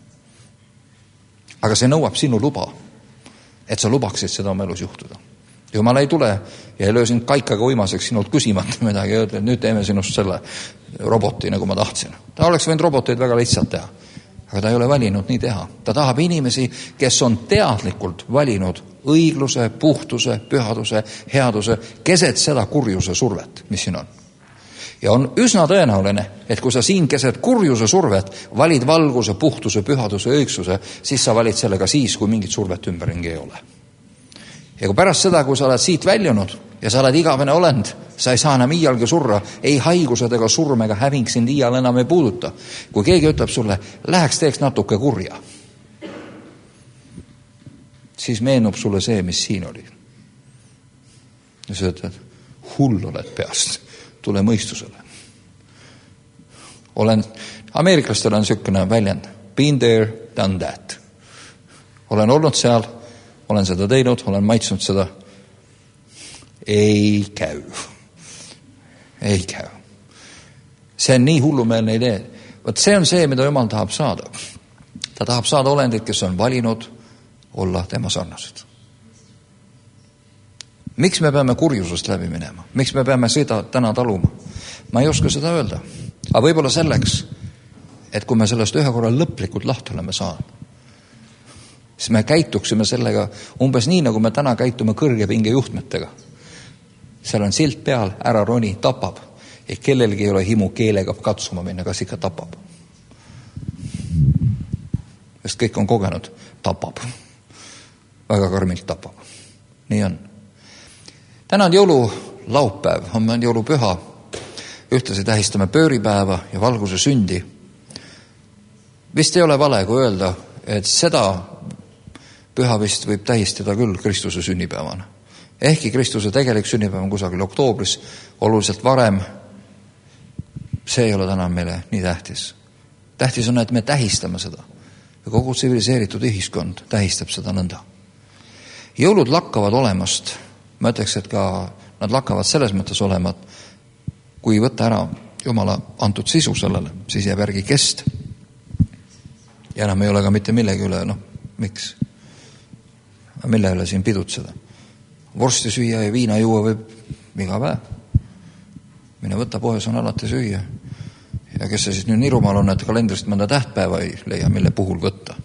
Aga see nõuab sinu luba, et sa lubaksid seda oma elus juhtuda. Jumal ei tule ja ei löö sind kaikaga uimaseks sinult küsimata midagi ja öelda, et nüüd teeme sinust selle roboti, nagu ma tahtsin. Ta oleks võinud roboteid väga lihtsalt teha, aga ta ei ole valinud nii teha. Ta tahab inimesi, kes on teadlikult valinud õigluse, puhtuse, pühaduse, headuse, keset seda kurjuse survet, mis siin on. Ja on üsna tõenäoline, et kui sa siin keset kurjuse survet valid valguse, puhtuse, pühaduse, õigsuse, siis sa valid sellega siis, kui mingit survet ümberringi ei ole. Ja kui pärast seda, kui sa oled siit väljunud ja sa oled igavene olend, sa ei saa enam iialgi surra, ei haigused ega surm ega häving sind iial enam ei puuduta. Kui keegi ütleb sulle, läheks teeks natuke kurja, siis meenub sulle see, mis siin oli. Ja sa ütled, hull oled peast, tule mõistusele. Olen, ameeriklastel on niisugune väljend, been there, done that. Olen olnud seal, olen seda teinud, olen maitsnud seda. Ei käy. Ei käy. See on nii hullumeelne idee. Võt see on see, mida Jumal tahab saada. Ta tahab saada olendid, kes on valinud olla tema sarnased. Miks me peame kurjusest läbi minema? Miks me peame seda täna taluma? Ma ei oska seda öelda. Aga võib-olla selleks, et kui me sellest ühe korra lõplikult lahti oleme saanud, siis me käituksime sellega umbes nii, nagu me täna käitume kõrgepinge juhtmetega. Seal on silt peal, ära roni, tapab. Ja kellelgi ei ole himu keelega katsuma minna, kas ikka tapab. Sest kõik on kogenud, tapab. Väga karmilt tapab. Nii on. Täna on jõululaupäev, on jõulupüha. Ühtlasi tähistame pööripäeva ja valguse sündi. Vist ei ole vale, kui öelda, et seda püha vist võib tähistada küll Kristuse sünnipäevana. Ehkki Kristuse tegelik sünnipäev on kusagil oktoobris, oluliselt varem, see ei ole täna meile nii tähtis. Tähtis on, et me tähistame seda. Ja kogu tsiviliseeritud ühiskond tähistab seda nõnda. Jõulud lakkavad olemast. Ma ütleks, et ka nad lakkavad selles mõttes olema, kui võtta ära Jumala antud sisu sellele, siis jääb järgi kest. Ja enam ei ole ka mitte millegi üle, noh, miks? Mille üle siin pidutseda? Vorsti süüa ja viina juua võib iga päev. Mine võtta poes on alati süüa. Ja kes see siis nüüd nii rumal on, et kalendrist mõnda tähtpäeva ei leia, mille puhul võtta.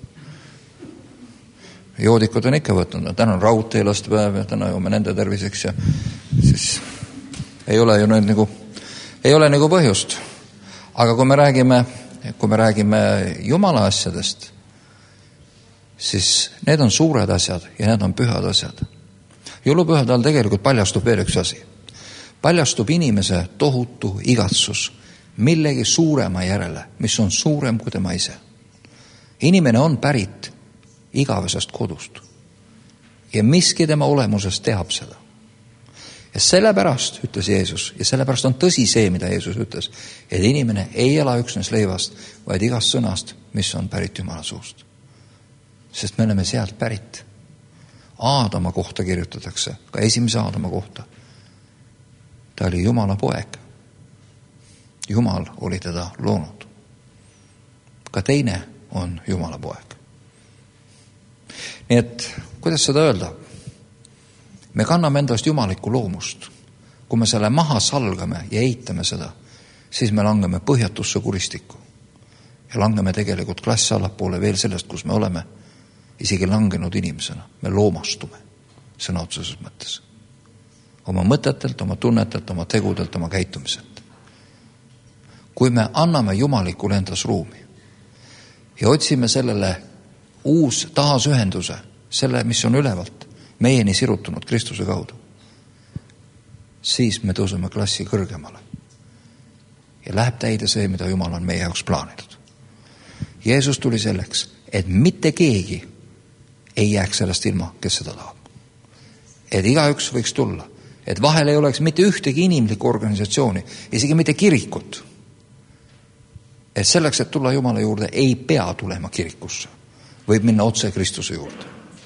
Joodikud on ikka võtnud, täna on raudteelastepäev ja täna joome nende terviseks ja siis ei ole ju nüüd nagu, ei ole nagu põhjust. Aga kui me räägime, kui me räägime Jumala asjadest, siis need on suured asjad ja need on pühad asjad. Jõulupühade all tegelikult paljastub veel üks asi. Paljastub inimese tohutu igatsus millegi suurema järele, mis on suurem kui tema ise. Inimene on pärit igavesest kodust. Ja miski tema olemusest tehab seda. Ja sellepärast, ütles Jeesus, ja sellepärast on tõsi see, mida Jeesus ütles, et inimene ei ela üksnes leivast, vaid igast sõnast, mis on pärit Jumala suust. Sest me oleme sealt pärit. Aadama kohta kirjutatakse, ka esimese Aadama kohta. Ta oli Jumala poeg. Jumal oli teda loonud. Ka teine on Jumala poeg. Nii et, kuidas seda öelda? Me kanname endast jumalikku loomust. Kui me selle maha salgame ja eitame seda, siis me langeme põhjatusse kuristikku. Ja langeme tegelikult klassi allapoole veel sellest, kus me oleme, isegi langenud inimesena. Me loomastume sõna otseses mõttes. oma mõtetelt, oma tunnetelt, oma tegudelt, oma käitumiselt. Kui me anname Jumalikule endas ruumi ja otsime sellele uus taasühenduse, selle, mis on ülevalt meieni sirutunud Kristuse kaudu, siis me tõuseme klassi kõrgemale. Ja läheb täide see, mida Jumal on meie jaoks plaanitud. Jeesus tuli selleks, et mitte keegi ei jääks sellest ilma, kes seda tahab. Et igaüks võiks tulla. Et vahel ei oleks mitte ühtegi inimlikku organisatsiooni, isegi mitte kirikut. Et selleks, et tulla Jumala juurde, ei pea tulema kirikusse. Võib minna otse Kristuse juurde.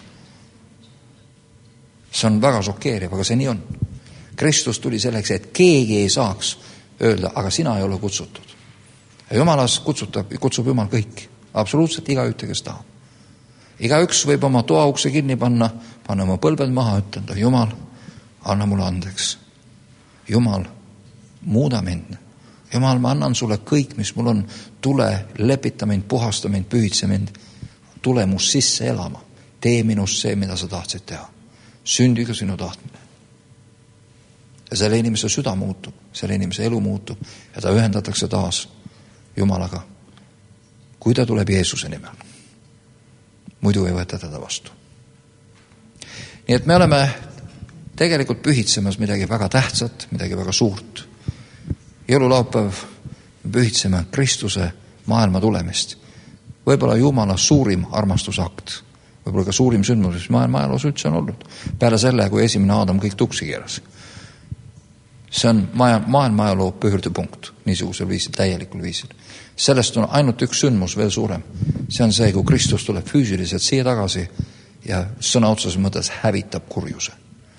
See on väga šokeeriv, aga see nii on. Kristus tuli selleks, et keegi ei saaks öelda, aga sina ei ole kutsutud. Ja Jumalas kutsutab, kutsub Jumal kõiki. Absoluutselt igaühte, kes tahab. Igaüks võib oma toaukse kinni panna, panna oma põlved maha, ütelda, Jumal, anna mulle andeks. Jumal, muuda mind. Jumal, ma annan sulle kõik, mis mul on. Tule, lepita mind, puhasta mind, pühitse mind. Tule mu sisse elama. Tee minust see, mida sa tahtsid teha. Sündiga sinu tahtmine. Ja selle inimese süda muutub, selle inimese elu muutub ja ta ühendatakse taas Jumalaga, kui ta tuleb Jeesuse nimel. Muidu ei võeta teda vastu. Nii et me oleme tegelikult pühitsemas midagi väga tähtsat, midagi väga suurt. Jõululaupäev pühitseme Kristuse maailma tulemist. Võib-olla Jumala suurim armastusakt, võib-olla ka suurim sündmus, mis maailma ajaloos üldse on olnud. Peale selle, kui esimene Aadam kõik tuksi keeras. See on maailma ajaloo pöördepunkt niisugusel viisil, täielikul viisil. Sellest on ainult üks sündmus veel suurem. See on see, kui Kristus tuleb füüsiliselt siia tagasi ja sõna otseses mõttes hävitab kurjuse.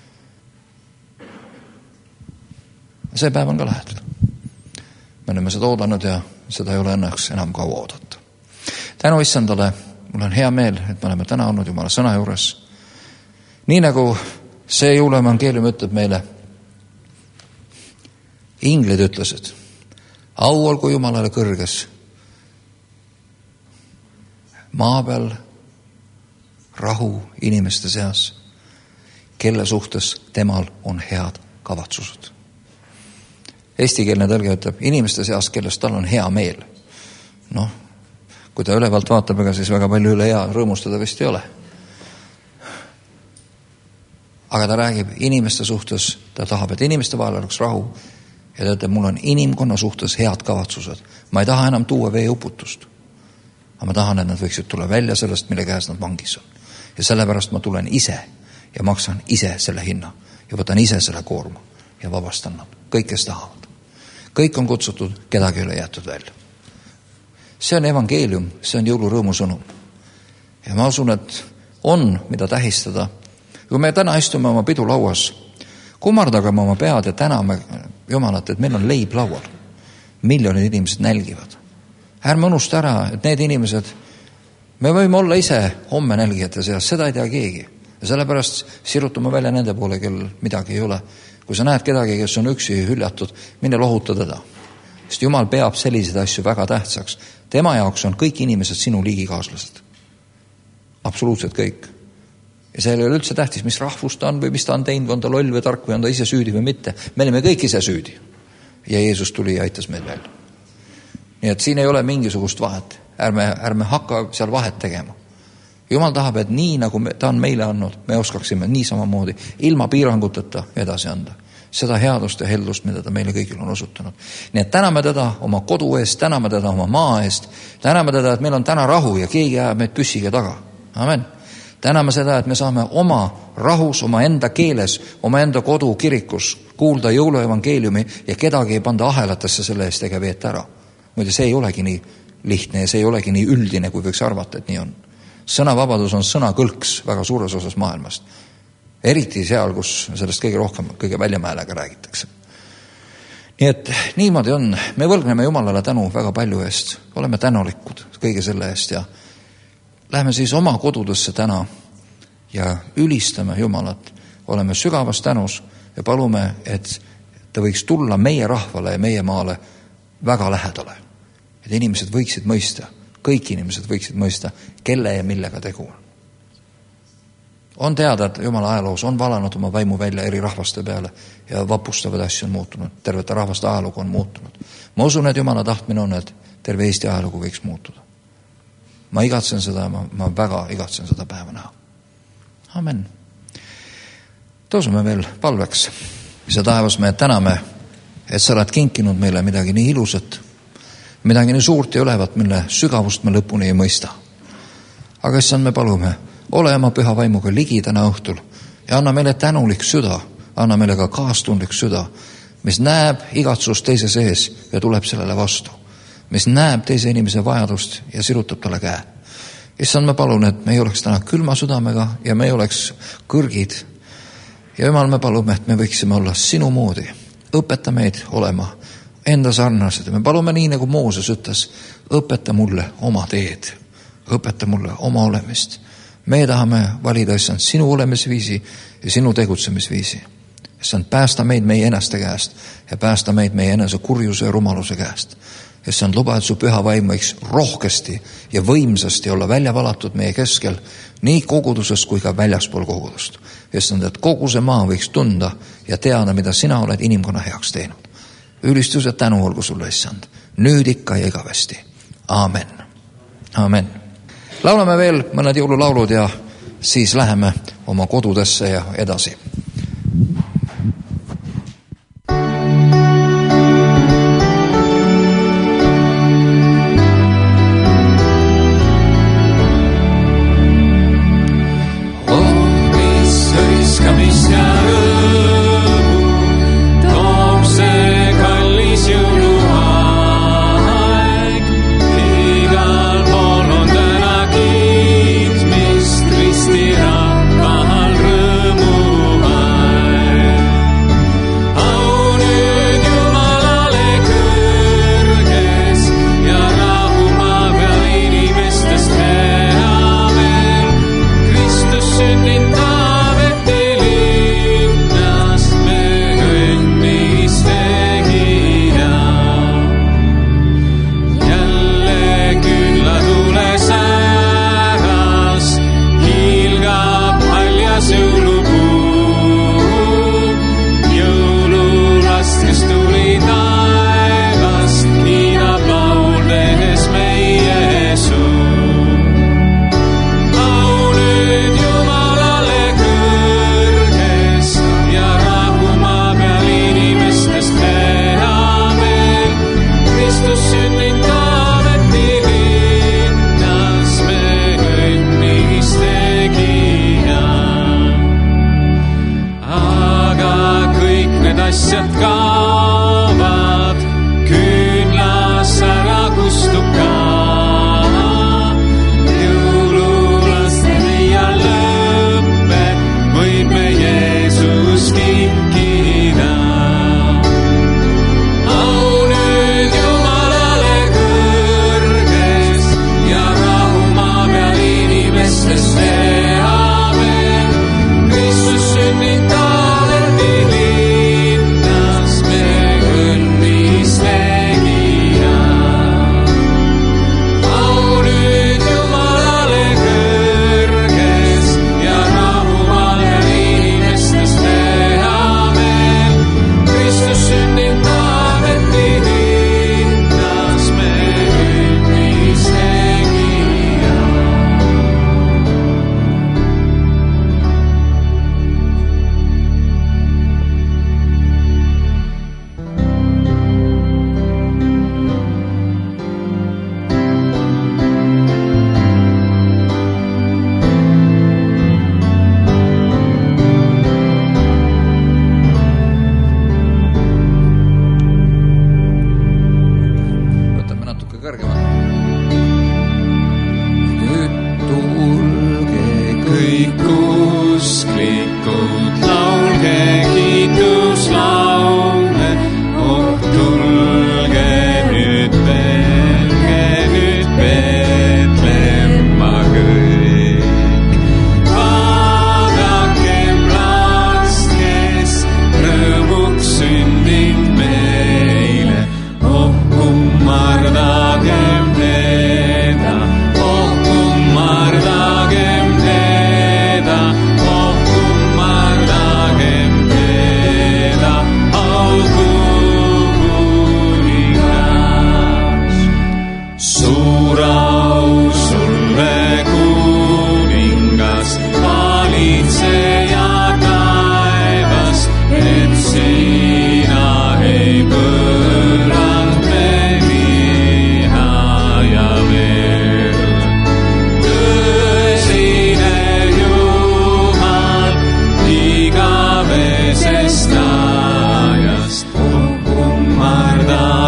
See päev on ka lähedal. Me oleme seda oodanud ja seda ei ole õnneks enam kaua oodata. Tänu Issandale, mul on hea meel, et me oleme täna olnud Jumala sõna juures. Nii nagu see jõuluevangeelium ütleb meile, inglid ütlesid, au olgu Jumalale kõrges, maa peal rahu inimeste seas, kelle suhtes temal on head kavatsused. Eestikeelne tõlge ütleb, inimeste seas, kellest tal on hea meel. Noh, kui ta ülevalt vaatab, ega siis väga palju üle hea rõõmustada vist ei ole. Aga ta räägib inimeste suhtes, ta tahab, et inimeste vahel oleks rahu. Ja ta ütleb, mul on inimkonna suhtes head kavatsused. Ma ei taha enam tuua veeuputust. Aga ma tahan, et nad võiksid tulla välja sellest, mille käes nad vangis on. Ja sellepärast ma tulen ise ja maksan ise selle hinna. Ja võtan ise selle koorma ja vabastan nad. Kõik, kes tahavad. Kõik on kutsutud, kedagi ei ole jäetud välja. See on evangeelium, see on jõulurõõmu sõnum. Ja ma usun, et on, mida tähistada. Kui me täna istume oma pidulauas, kummardagame oma pead ja täname Jumalat, et meil on leib laual. Miljonid inimesed nälgivad. Ärme unusta ära, et need inimesed, me võime olla ise homme nälgijate seas, seda ei tea keegi. Ja sellepärast sirutame välja nende poole, kel midagi ei ole. Kui sa näed kedagi, kes on üksi hüljatud, mine lohuta teda. Sest Jumal peab selliseid asju väga tähtsaks. Tema jaoks on kõik inimesed sinu liigikaaslased. Absoluutselt kõik. Ja see ei ole üldse tähtis, mis rahvus ta on või mis ta on teinud, on ta loll või tark või on ta ise süüdi või mitte. Me oleme kõik ise süüdi. Ja Jeesus tuli ja aitas meid välja. Nii et siin ei ole mingisugust vahet. Ärme, ärme hakka seal vahet tegema. Jumal tahab, et nii nagu me, ta on meile andnud, me oskaksime nii samamoodi ilma piiranguteta edasi anda. Seda headust ja heldust, mida ta meile kõigil on osutanud. Nii et täname teda oma kodu eest, täname teda oma maa eest, täname teda, et meil on täna rahu ja keegi ajab meid püssiga taga. Amen. Täname seda, et me saame oma rahus, oma enda keeles, oma enda kodu kirikus kuulda jõuluevangeeliumi ja kedagi ei panda ahelatesse selle eest ega veeta ära. Muide, see ei olegi nii lihtne ja see ei olegi nii üldine, kui võiks arvata, et nii on. Sõnavabadus on sõnakõlks väga suures osas maailmast. Eriti seal, kus sellest kõige rohkem, kõige väljamäälega räägitakse. Nii et niimoodi on. Me võlgneme Jumalale tänu väga palju eest. Oleme tänulikud kõige selle eest ja läheme siis oma kodudesse täna ja ülistame Jumalat. Oleme sügavas tänus ja palume, et ta võiks tulla meie rahvale ja meie maale väga lähedale. Et inimesed võiksid mõista, kõik inimesed võiksid mõista, kelle ja millega tegu on. On teada, et Jumala ajaloos on valanud oma vaimu välja eri rahvaste peale ja vapustavad asju on muutunud. Tervete rahvaste ajalugu on muutunud. Ma usun, et Jumala tahtmine on, et terve Eesti ajalugu võiks muutuda. Ma igatsen seda, ma, ma väga igatsen seda päeva näha. Amen. Tõusume veel palveks. Isa taevas, me täname, et sa oled kinkinud meile midagi nii ilusat, midagi nii suurt ja ülevat, mille sügavust me lõpuni ei mõista. Aga issand, me palume, ole oma püha vaimuga ligi täna õhtul ja anna meile tänulik süda, anna meile ka kaastundlik süda, mis näeb igatsust teise sees ja tuleb sellele vastu, mis näeb teise inimese vajadust ja sirutab talle käe. Issand, ma palun, et me ei oleks täna külma südamega ja me ei oleks kõrgid. Ja Jumal, me palume, et me võiksime olla sinu moodi. Õpeta meid olema enda sarnased. Me palume nii, nagu Mooses ütles, õpeta mulle oma teed, õpeta mulle oma olemist. Me tahame valida, issand, sinu olemisviisi ja sinu tegutsemisviisi. Issand, päästa meid meie eneste käest ja päästa meid meie enese kurjuse ja rumaluse käest. Issand, luba, et su püha vaim võiks rohkesti ja võimsasti olla välja valatud meie keskel, nii kogudusest kui ka väljaspool kogudust. Issand, et kogu see maa võiks tunda ja teada, mida sina oled inimkonna heaks teinud. Ülistus ja tänu olgu sulle, issand, nüüd ikka ja igavesti. Aamen. Aamen. Laulame veel mõned jõululaulud ja siis läheme oma kodudesse ja edasi. Rahvahal rõõmu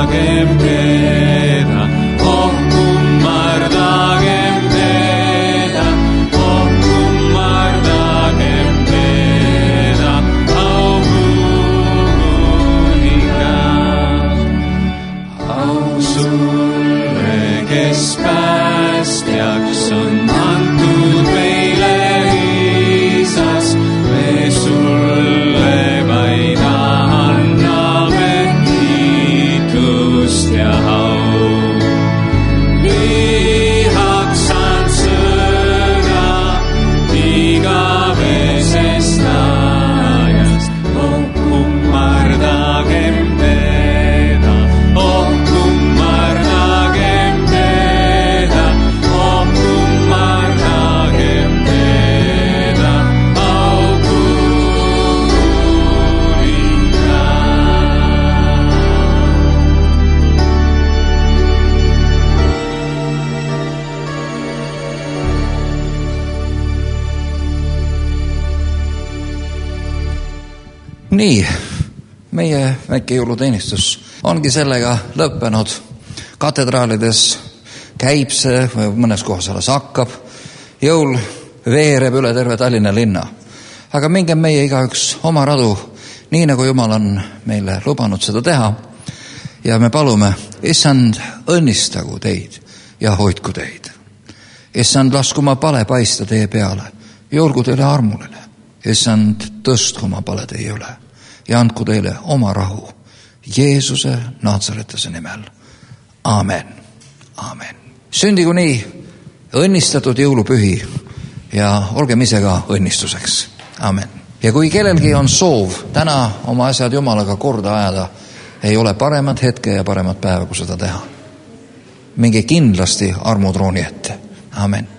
Nii, meie väike jõuluteenistus ongi sellega lõppenud. Katedraalides käib see või mõnes kohas alles hakkab. Jõul veereb üle terve Tallinna linna. Aga minge meie igaüks oma radu, nii nagu Jumal on meile lubanud seda teha. Ja me palume, Issand, õnnistagu teid ja hoidku teid. Issand, lasku oma pale paista teie peale ja olgu teile armuline. Issand, tõstku oma pale teie üle ja andku teile oma rahu Jeesuse Naatsaretese nimel. Aamen. Aamen. Sündigu nii õnnistatud jõulupühi ja olgem ise ka õnnistuseks. Aamen. Ja kui kellelgi on soov täna oma asjad Jumalaga korda ajada, ei ole paremat hetke ja paremat päeva, kui seda teha. Minge kindlasti armutrooni ette. Aamen.